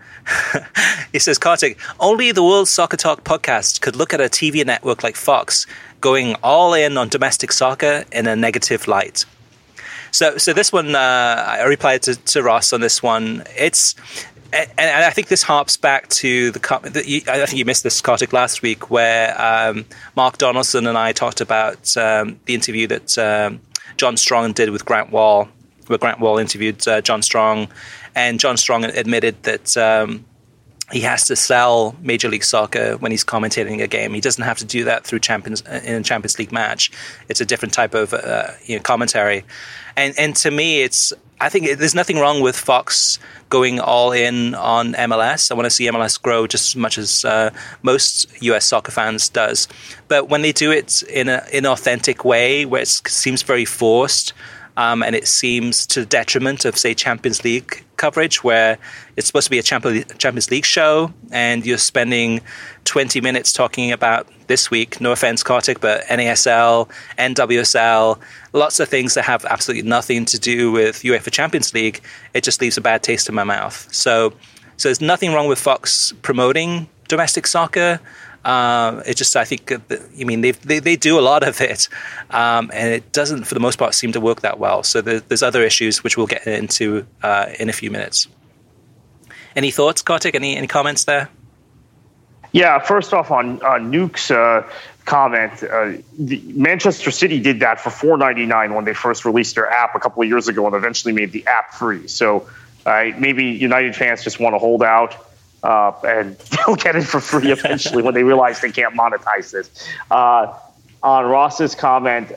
Kartik, only the World Soccer Talk podcast could look at a TV network like Fox going all in on domestic soccer in a negative light. So this one, I replied to Ross on this one. And I think this harps back to I think you missed this, Kartik, last week, where Mark Donaldson and I talked about the interview that John Strong did with Grant Wall, where Grant Wall interviewed John Strong, and John Strong admitted that he has to sell Major League Soccer when he's commentating a game. He doesn't have to do that through in a Champions League match. It's a different type of commentary. And to me, I think there's nothing wrong with Fox going all in on MLS. I want to see MLS grow just as much as most US soccer fans does. But when they do it in an inauthentic way, where it seems very forced, and it seems to the detriment of, say, Champions League coverage, where it's supposed to be a Champions League show, and you're spending 20 minutes talking about this week, no offense, Kartik, but NASL, NWSL, lots of things that have absolutely nothing to do with UEFA Champions League. It just leaves a bad taste in my mouth. So there's nothing wrong with Fox promoting domestic soccer. It just, I think, they do a lot of it, and it doesn't, for the most part, seem to work that well. So there's other issues which we'll get into in a few minutes. Any thoughts, Kartik? Any comments there? Yeah, first off, on Nuke's comment, Manchester City did that for $4.99 when they first released their app a couple of years ago, and eventually made the app free. So maybe United fans just want to hold out. And they'll get it for free eventually when they realize they can't monetize this. On Ross's comment,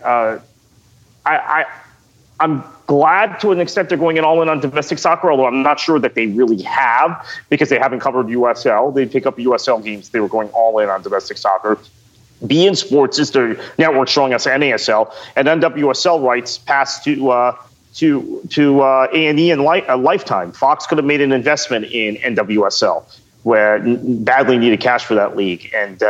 I'm glad to an extent they're going all in on domestic soccer, although I'm not sure that they really have, because they haven't covered USL. They pick up USL games. They were going all in on domestic soccer. beIN Sports is the network showing us NASL, and NWSL rights passed to A&E and Lifetime. Fox could have made an investment in NWSL, where badly needed cash for that league, and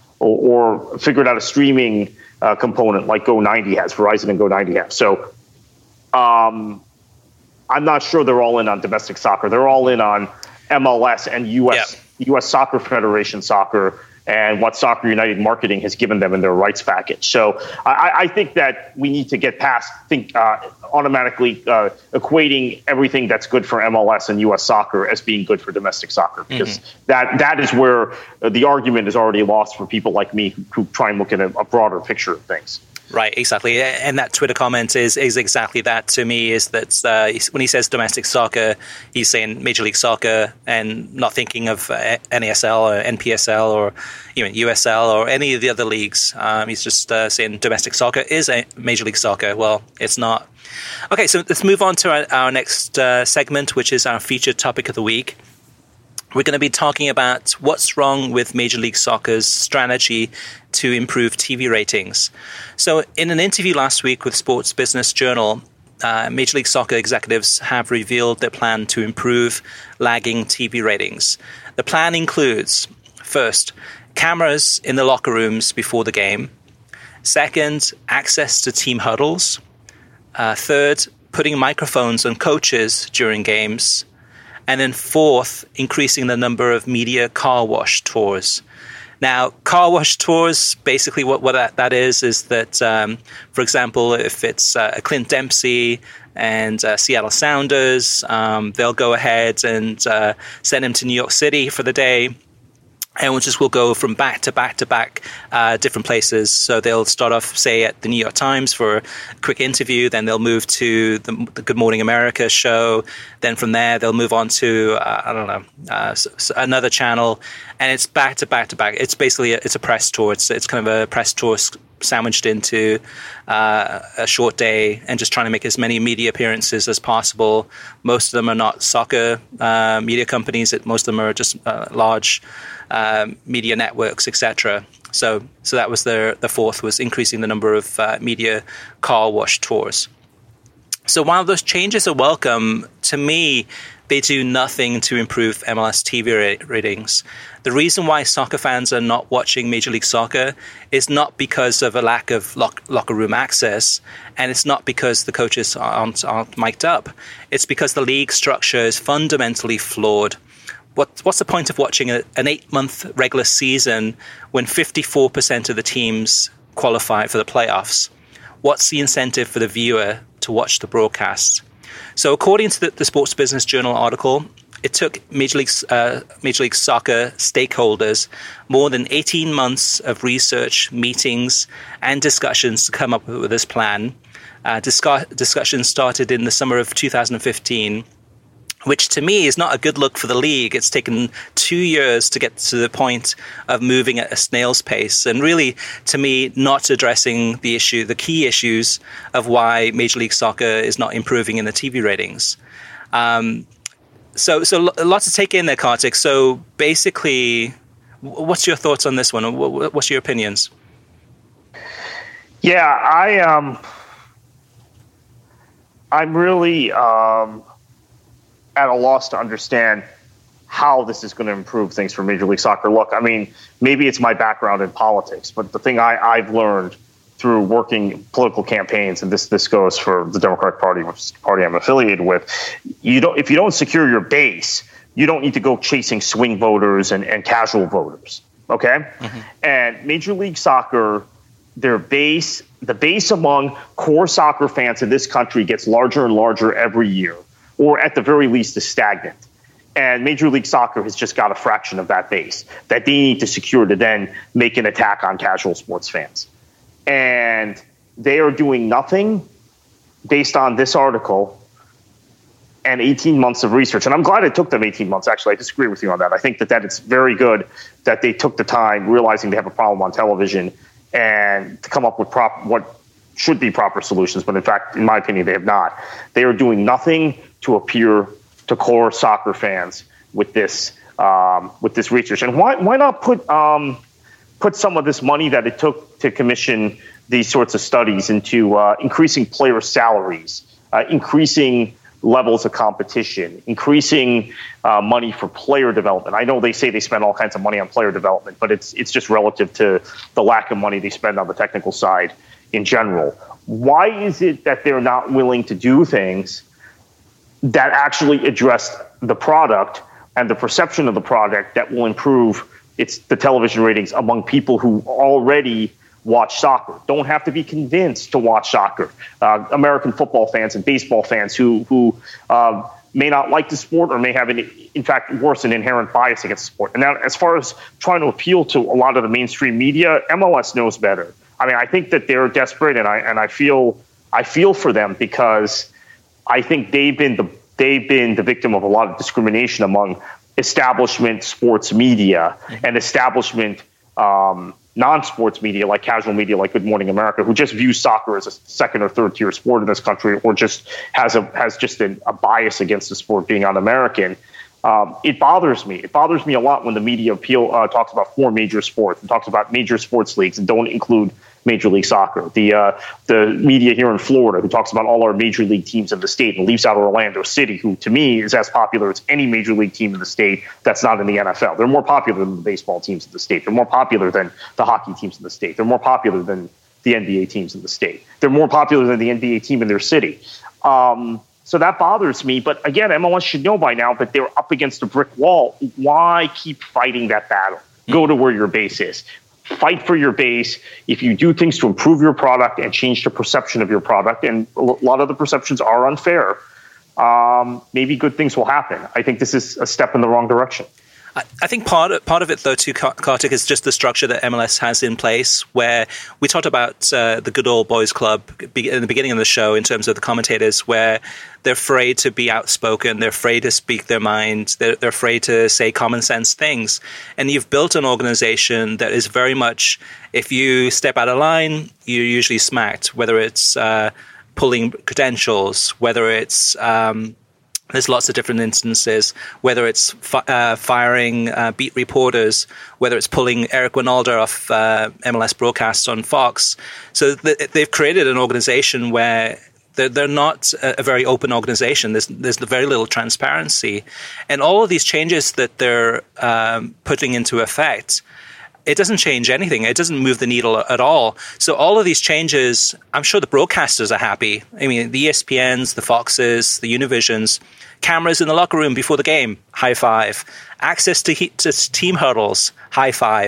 or figured out a streaming component like Go90 has, Verizon and Go90 have. So I'm not sure they're all in on domestic soccer. They're all in on MLS and U.S. Soccer Federation soccer, and what Soccer United Marketing has given them in their rights package. So I think that we need to get past automatically equating everything that's good for MLS and U.S. soccer as being good for domestic soccer, because that is where the argument is already lost for people like me who try and look at a broader picture of things. Right, exactly. And that Twitter comment is exactly that to me, is that when he says domestic soccer, he's saying Major League Soccer and not thinking of NASL or NPSL or USL or any of the other leagues. He's just saying domestic soccer is a Major League Soccer. Well, it's not. Okay, so let's move on to our next segment, which is our featured topic of the week. We're going to be talking about what's wrong with Major League Soccer's strategy to improve TV ratings. So in an interview last week with Sports Business Journal, Major League Soccer executives have revealed their plan to improve lagging TV ratings. The plan includes, first, cameras in the locker rooms before the game. Second, access to team huddles. Third, putting microphones on coaches during games. And then fourth, increasing the number of media car wash tours. Now, car wash tours, basically what that is that, for example, if it's Clint Dempsey and Seattle Sounders, they'll go ahead and send him to New York City for the day. And we'll go from back to back to back different places. So they'll start off, say, at the New York Times for a quick interview. Then they'll move to the Good Morning America show. Then from there, they'll move on to, another channel. And it's back to back to back. It's basically it's a press tour. It's kind of a press tour sandwiched into a short day, and just trying to make as many media appearances as possible. Most of them are not soccer media companies. Most of them are just large media networks, etc. So that was the fourth, was increasing the number of media car wash tours. So while those changes are welcome, to me, they do nothing to improve MLS TV ratings. The reason why soccer fans are not watching Major League Soccer is not because of a lack of locker room access, and it's not because the coaches aren't mic'd up. It's because the league structure is fundamentally flawed. What's the point of watching an 8-month regular season when 54% of the teams qualify for the playoffs? What's the incentive for the viewer to watch the broadcast? So according to the Sports Business Journal article, it took Major League Soccer stakeholders more than 18 months of research, meetings, and discussions to come up with this plan. Discussions started in the summer of 2015, which to me is not a good look for the league. It's taken 2 years to get to the point of moving at a snail's pace, and really, to me, not addressing the key issues of why Major League Soccer is not improving in the TV ratings. So lots to take in there, Kartik. So basically, what's your thoughts on this one? What's your opinions? Yeah, I'm really at a loss to understand how this is going to improve things for Major League Soccer. Look, I mean, maybe it's my background in politics, but the thing I've learned through working political campaigns, and this goes for the Democratic Party, which is the party I'm affiliated with, if you don't secure your base, you don't need to go chasing swing voters and casual voters, okay? Mm-hmm. And Major League Soccer, the base among core soccer fans in this country gets larger and larger every year, or at the very least is stagnant. And Major League Soccer has just got a fraction of that base that they need to secure to then make an attack on casual sports fans. And they are doing nothing based on this article and 18 months of research. And I'm glad it took them 18 months, actually. I disagree with you on that. I think that it's very good that they took the time, realizing they have a problem on television, and to come up with what should be proper solutions. But in fact, in my opinion, they have not. They are doing nothing to appear to core soccer fans with this research. And why not put some of this money that it took to commission these sorts of studies into increasing player salaries, increasing levels of competition, increasing money for player development. I know they say they spend all kinds of money on player development, but it's just relative to the lack of money they spend on the technical side in general. Why is it that they're not willing to do things that actually address the product and the perception of the product that will improve the television ratings among people who already watch soccer, don't have to be convinced to watch soccer? American football fans and baseball fans who may not like the sport or may have, in fact, worse, an inherent bias against the sport. And now, as far as trying to appeal to a lot of the mainstream media, MLS knows better. I mean, I think that they're desperate, and I feel for them, because I think they've been the victim of a lot of discrimination among establishment sports media and establishment non-sports media, like casual media, like Good Morning America, who just views soccer as a second or third tier sport in this country, or just has a bias against the sport being un-American. It bothers me. It bothers me a lot when the media talks about 4 major sports and talks about major sports leagues and don't include Major League Soccer. The media here in Florida, who talks about all our major league teams in the state and leaves out Orlando City, who to me is as popular as any major league team in the state that's not in the NFL. They're more popular than the baseball teams in the state. They're more popular than the hockey teams in the state. They're more popular than the NBA teams in the state. They're more popular than the NBA team in their city. So that bothers me. But again, MLS should know by now that they're up against a brick wall. Why keep fighting that battle? Go to where your base is. Fight for your base. If you do things to improve your product and change the perception of your product, and a lot of the perceptions are unfair, maybe good things will happen. I think this is a step in the wrong direction. I think part of it, though, too, Kartik, is just the structure that MLS has in place, where we talked about the Good Old Boys Club in the beginning of the show in terms of the commentators, where they're afraid to be outspoken, they're afraid to speak their mind, they're afraid to say common sense things. And you've built an organization that is very much, if you step out of line, you're usually smacked, whether it's pulling credentials, whether it's... there's lots of different instances, whether it's firing beat reporters, whether it's pulling Eric Wynalda off MLS broadcasts on Fox. So they've created an organization where they're not a very open organization. There's very little transparency. And all of these changes that they're putting into effect, it doesn't change anything. It doesn't move the needle at all. So all of these changes, I'm sure the broadcasters are happy. I mean, the ESPNs, the Foxes, the Univisions, cameras in the locker room before the game, high five. Access to team huddles, high five.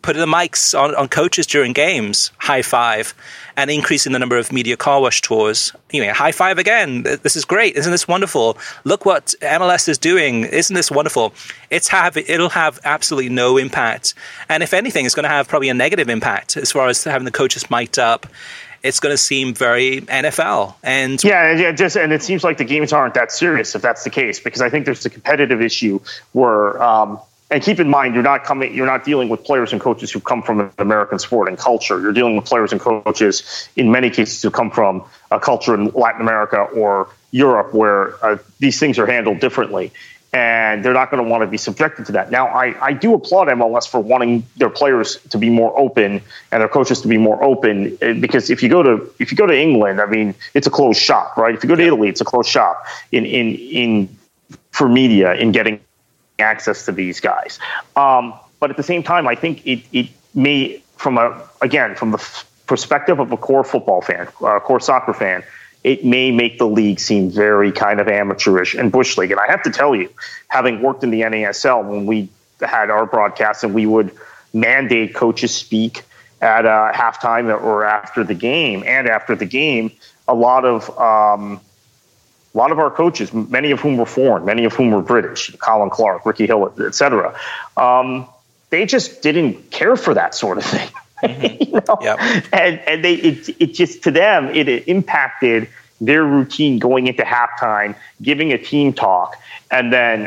putting the mics on coaches during games, high five, and increasing the number of media car wash tours. High five again. This is great. Isn't this wonderful? Look what MLS is doing. Isn't this wonderful? It'll have absolutely no impact. And if anything, it's going to have probably a negative impact as far as having the coaches mic'd up. It's going to seem very NFL. And it seems like the games aren't that serious if that's the case, because I think there's a competitive issue where, and keep in mind, you're not dealing with players and coaches who come from an American sport and culture. You're dealing with players and coaches in many cases who come from a culture in Latin America or Europe where these things are handled differently. And they're not going to want to be subjected to that. Now, I do applaud MLS for wanting their players to be more open and their coaches to be more open, because if you go to England, I mean, it's a closed shop, right? If you go to Italy, it's a closed shop for media in getting access to these guys. But at the same time, I think it may, from the perspective of a core football fan, core soccer fan, it may make the league seem very kind of amateurish and bush league. And I have to tell you, having worked in the NASL when we had our broadcasts and we would mandate coaches speak at halftime or after the game, a lot of our coaches, many of whom were foreign, many of whom were British, Colin Clark, Ricky Hill, et cetera, they just didn't care for that sort of thing. Mm-hmm. Yep. And it just, to them, it impacted their routine going into halftime, giving a team talk, and then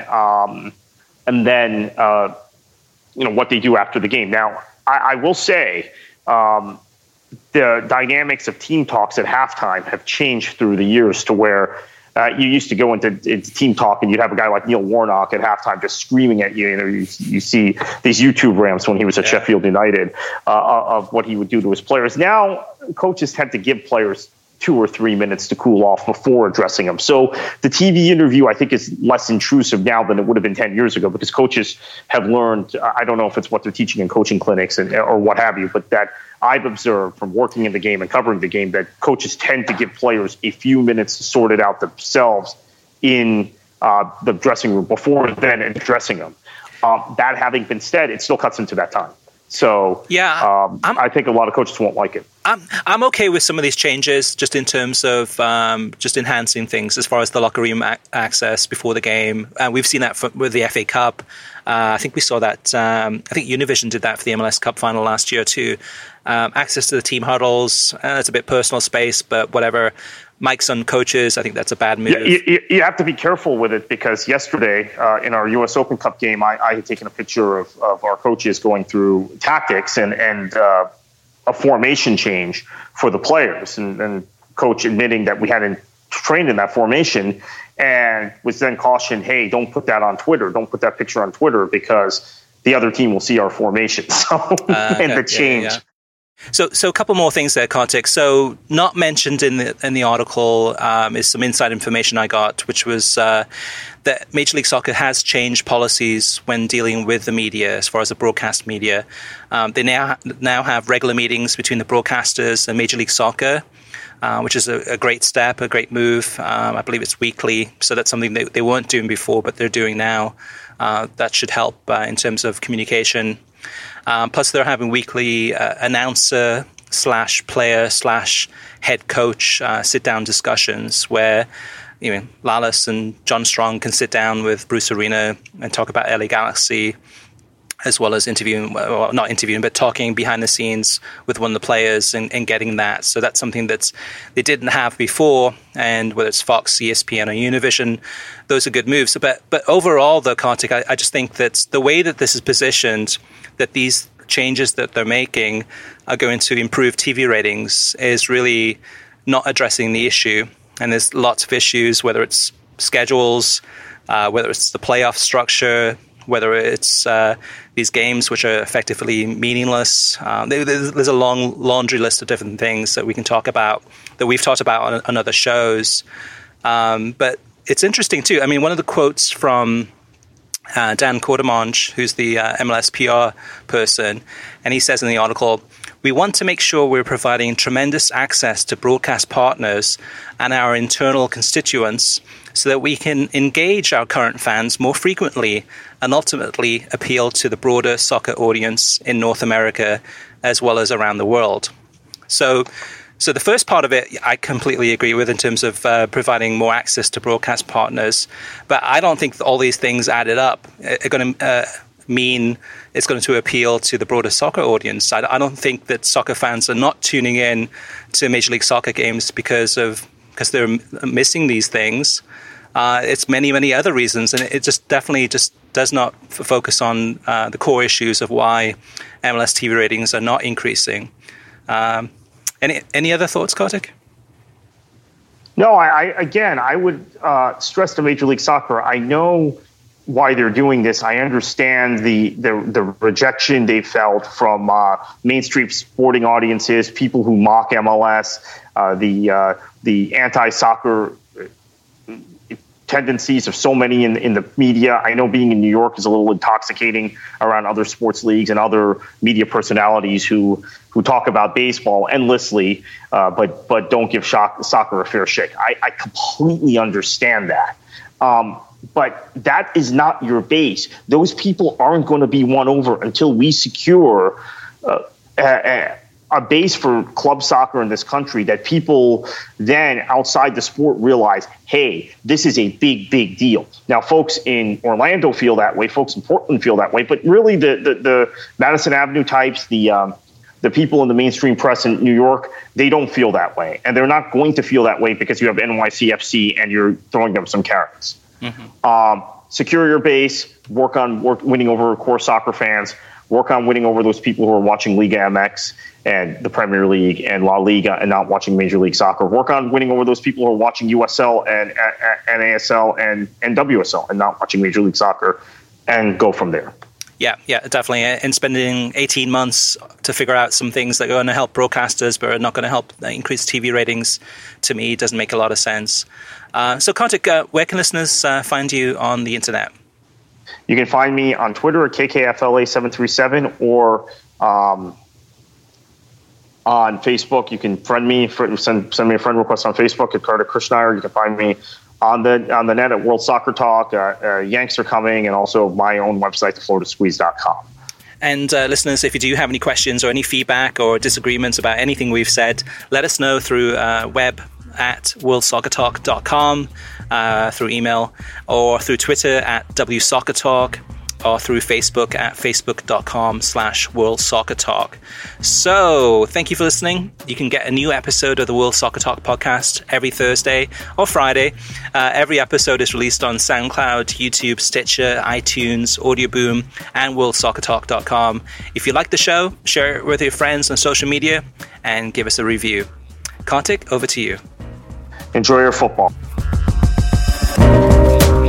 what they do after the game. Now, I will say the dynamics of team talks at halftime have changed through the years to where you used to go into team talk and you'd have a guy like Neil Warnock at halftime just screaming at you. You see these YouTube ramps when he was at Sheffield United of what he would do to his players. Now, coaches tend to give players 2 or 3 minutes to cool off before addressing them. So the TV interview, I think, is less intrusive now than it would have been 10 years ago, because coaches have learned, I don't know if it's what they're teaching in coaching clinics or what have you, but that I've observed from working in the game and covering the game that coaches tend to give players a few minutes to sort it out themselves in the dressing room before then addressing them. That having been said, it still cuts into that time. So I think a lot of coaches won't like it. I'm okay with some of these changes, just in terms of just enhancing things as far as the locker room access before the game. We've seen that with the FA Cup. I think we saw that. I think Univision did that for the MLS Cup final last year too. Access to the team huddles. It's a bit personal space, but whatever. Mics on coaches, I think that's a bad move. You have to be careful with it, because yesterday in our U.S. Open Cup game, I had taken a picture of our coaches going through tactics and a formation change for the players, and coach admitting that we hadn't trained in that formation, and was then cautioned, hey, don't put that on Twitter. Don't put that picture on Twitter, because the other team will see our formation. So and the change. Yeah. So a couple more things there, Kartik. So not mentioned in the article is some inside information I got, which was that Major League Soccer has changed policies when dealing with the media, as far as the broadcast media. They now have regular meetings between the broadcasters and Major League Soccer, which is a great step, a great move. I believe it's weekly, so that's something they weren't doing before, but they're doing now. That should help in terms of communication. Plus, they're having weekly announcer / player / head coach sit-down discussions where, Lallis and John Strong can sit down with Bruce Arena and talk about LA Galaxy, as well as not interviewing, but talking behind the scenes with one of the players and getting that. So that's something that they didn't have before. And whether it's Fox, ESPN, or Univision, those are good moves. But overall, though, Kartik, I just think that the way that this is positioned, that these changes that they're making are going to improve TV ratings, is really not addressing the issue. And there's lots of issues, whether it's schedules, whether it's the playoff structure, whether it's these games which are effectively meaningless. There's a long laundry list of different things that we can talk about, that we've talked about on other shows. But it's interesting, too. I mean, one of the quotes from Dan Quartermange, who's the MLS PR person, and he says in the article, we want to make sure we're providing tremendous access to broadcast partners and our internal constituents so that we can engage our current fans more frequently and ultimately appeal to the broader soccer audience in North America as well as around the world. So the first part of it, I completely agree with in terms of providing more access to broadcast partners. But I don't think all these things added up are going to mean it's going to appeal to the broader soccer audience. I don't think that soccer fans are not tuning in to Major League Soccer games because they're missing these things. It's many, many other reasons, and it just definitely does not focus on the core issues of why MLS TV ratings are not increasing. Any other thoughts, Kartik? No, I would stress to Major League Soccer. I know why they're doing this. I understand the rejection they felt from mainstream sporting audiences, people who mock MLS, the anti-soccer tendencies of so many in the media. I know being in New York is a little intoxicating around other sports leagues and other media personalities who talk about baseball endlessly, but don't give soccer a fair shake. I completely understand that. But that is not your base. Those people aren't going to be won over until we secure a base for club soccer in this country that people then outside the sport realize, hey, this is a big, big deal. Now, folks in Orlando feel that way. Folks in Portland feel that way. But really, the Madison Avenue types, the people in the mainstream press in New York, they don't feel that way. And they're not going to feel that way because you have NYCFC and you're throwing them some carrots. Mm-hmm. Secure your base, work winning over core soccer fans, work on winning over those people who are watching Liga MX and the Premier League and La Liga and not watching Major League Soccer. Work on winning over those people who are watching USL and NASL and WSL and not watching Major League Soccer, and go from there. Yeah, definitely. And spending 18 months to figure out some things that are going to help broadcasters but are not going to help increase TV ratings, to me, doesn't make a lot of sense. So, Kartik, where can listeners find you on the internet? You can find me on Twitter at KKFLA737 or on Facebook. You can friend me, send me a friend request on Facebook at Kartik Krishnaiyer. You can find me on the net at World Soccer Talk. Yanks are coming, and also my own website, thefloridasqueeze.com. And listeners, if you do have any questions or any feedback or disagreements about anything we've said, let us know through web at worldsoccertalk.com, through email, or through Twitter at WSoccerTalk, or through Facebook at facebook.com/worldsoccertalk. So, thank you for listening. You can get a new episode of the World Soccer Talk podcast every Thursday or Friday. Every episode is released on SoundCloud, YouTube, Stitcher, iTunes, Audioboom, and worldsoccertalk.com. If you like the show, share it with your friends on social media and give us a review. Kartik, over to you. Enjoy your football.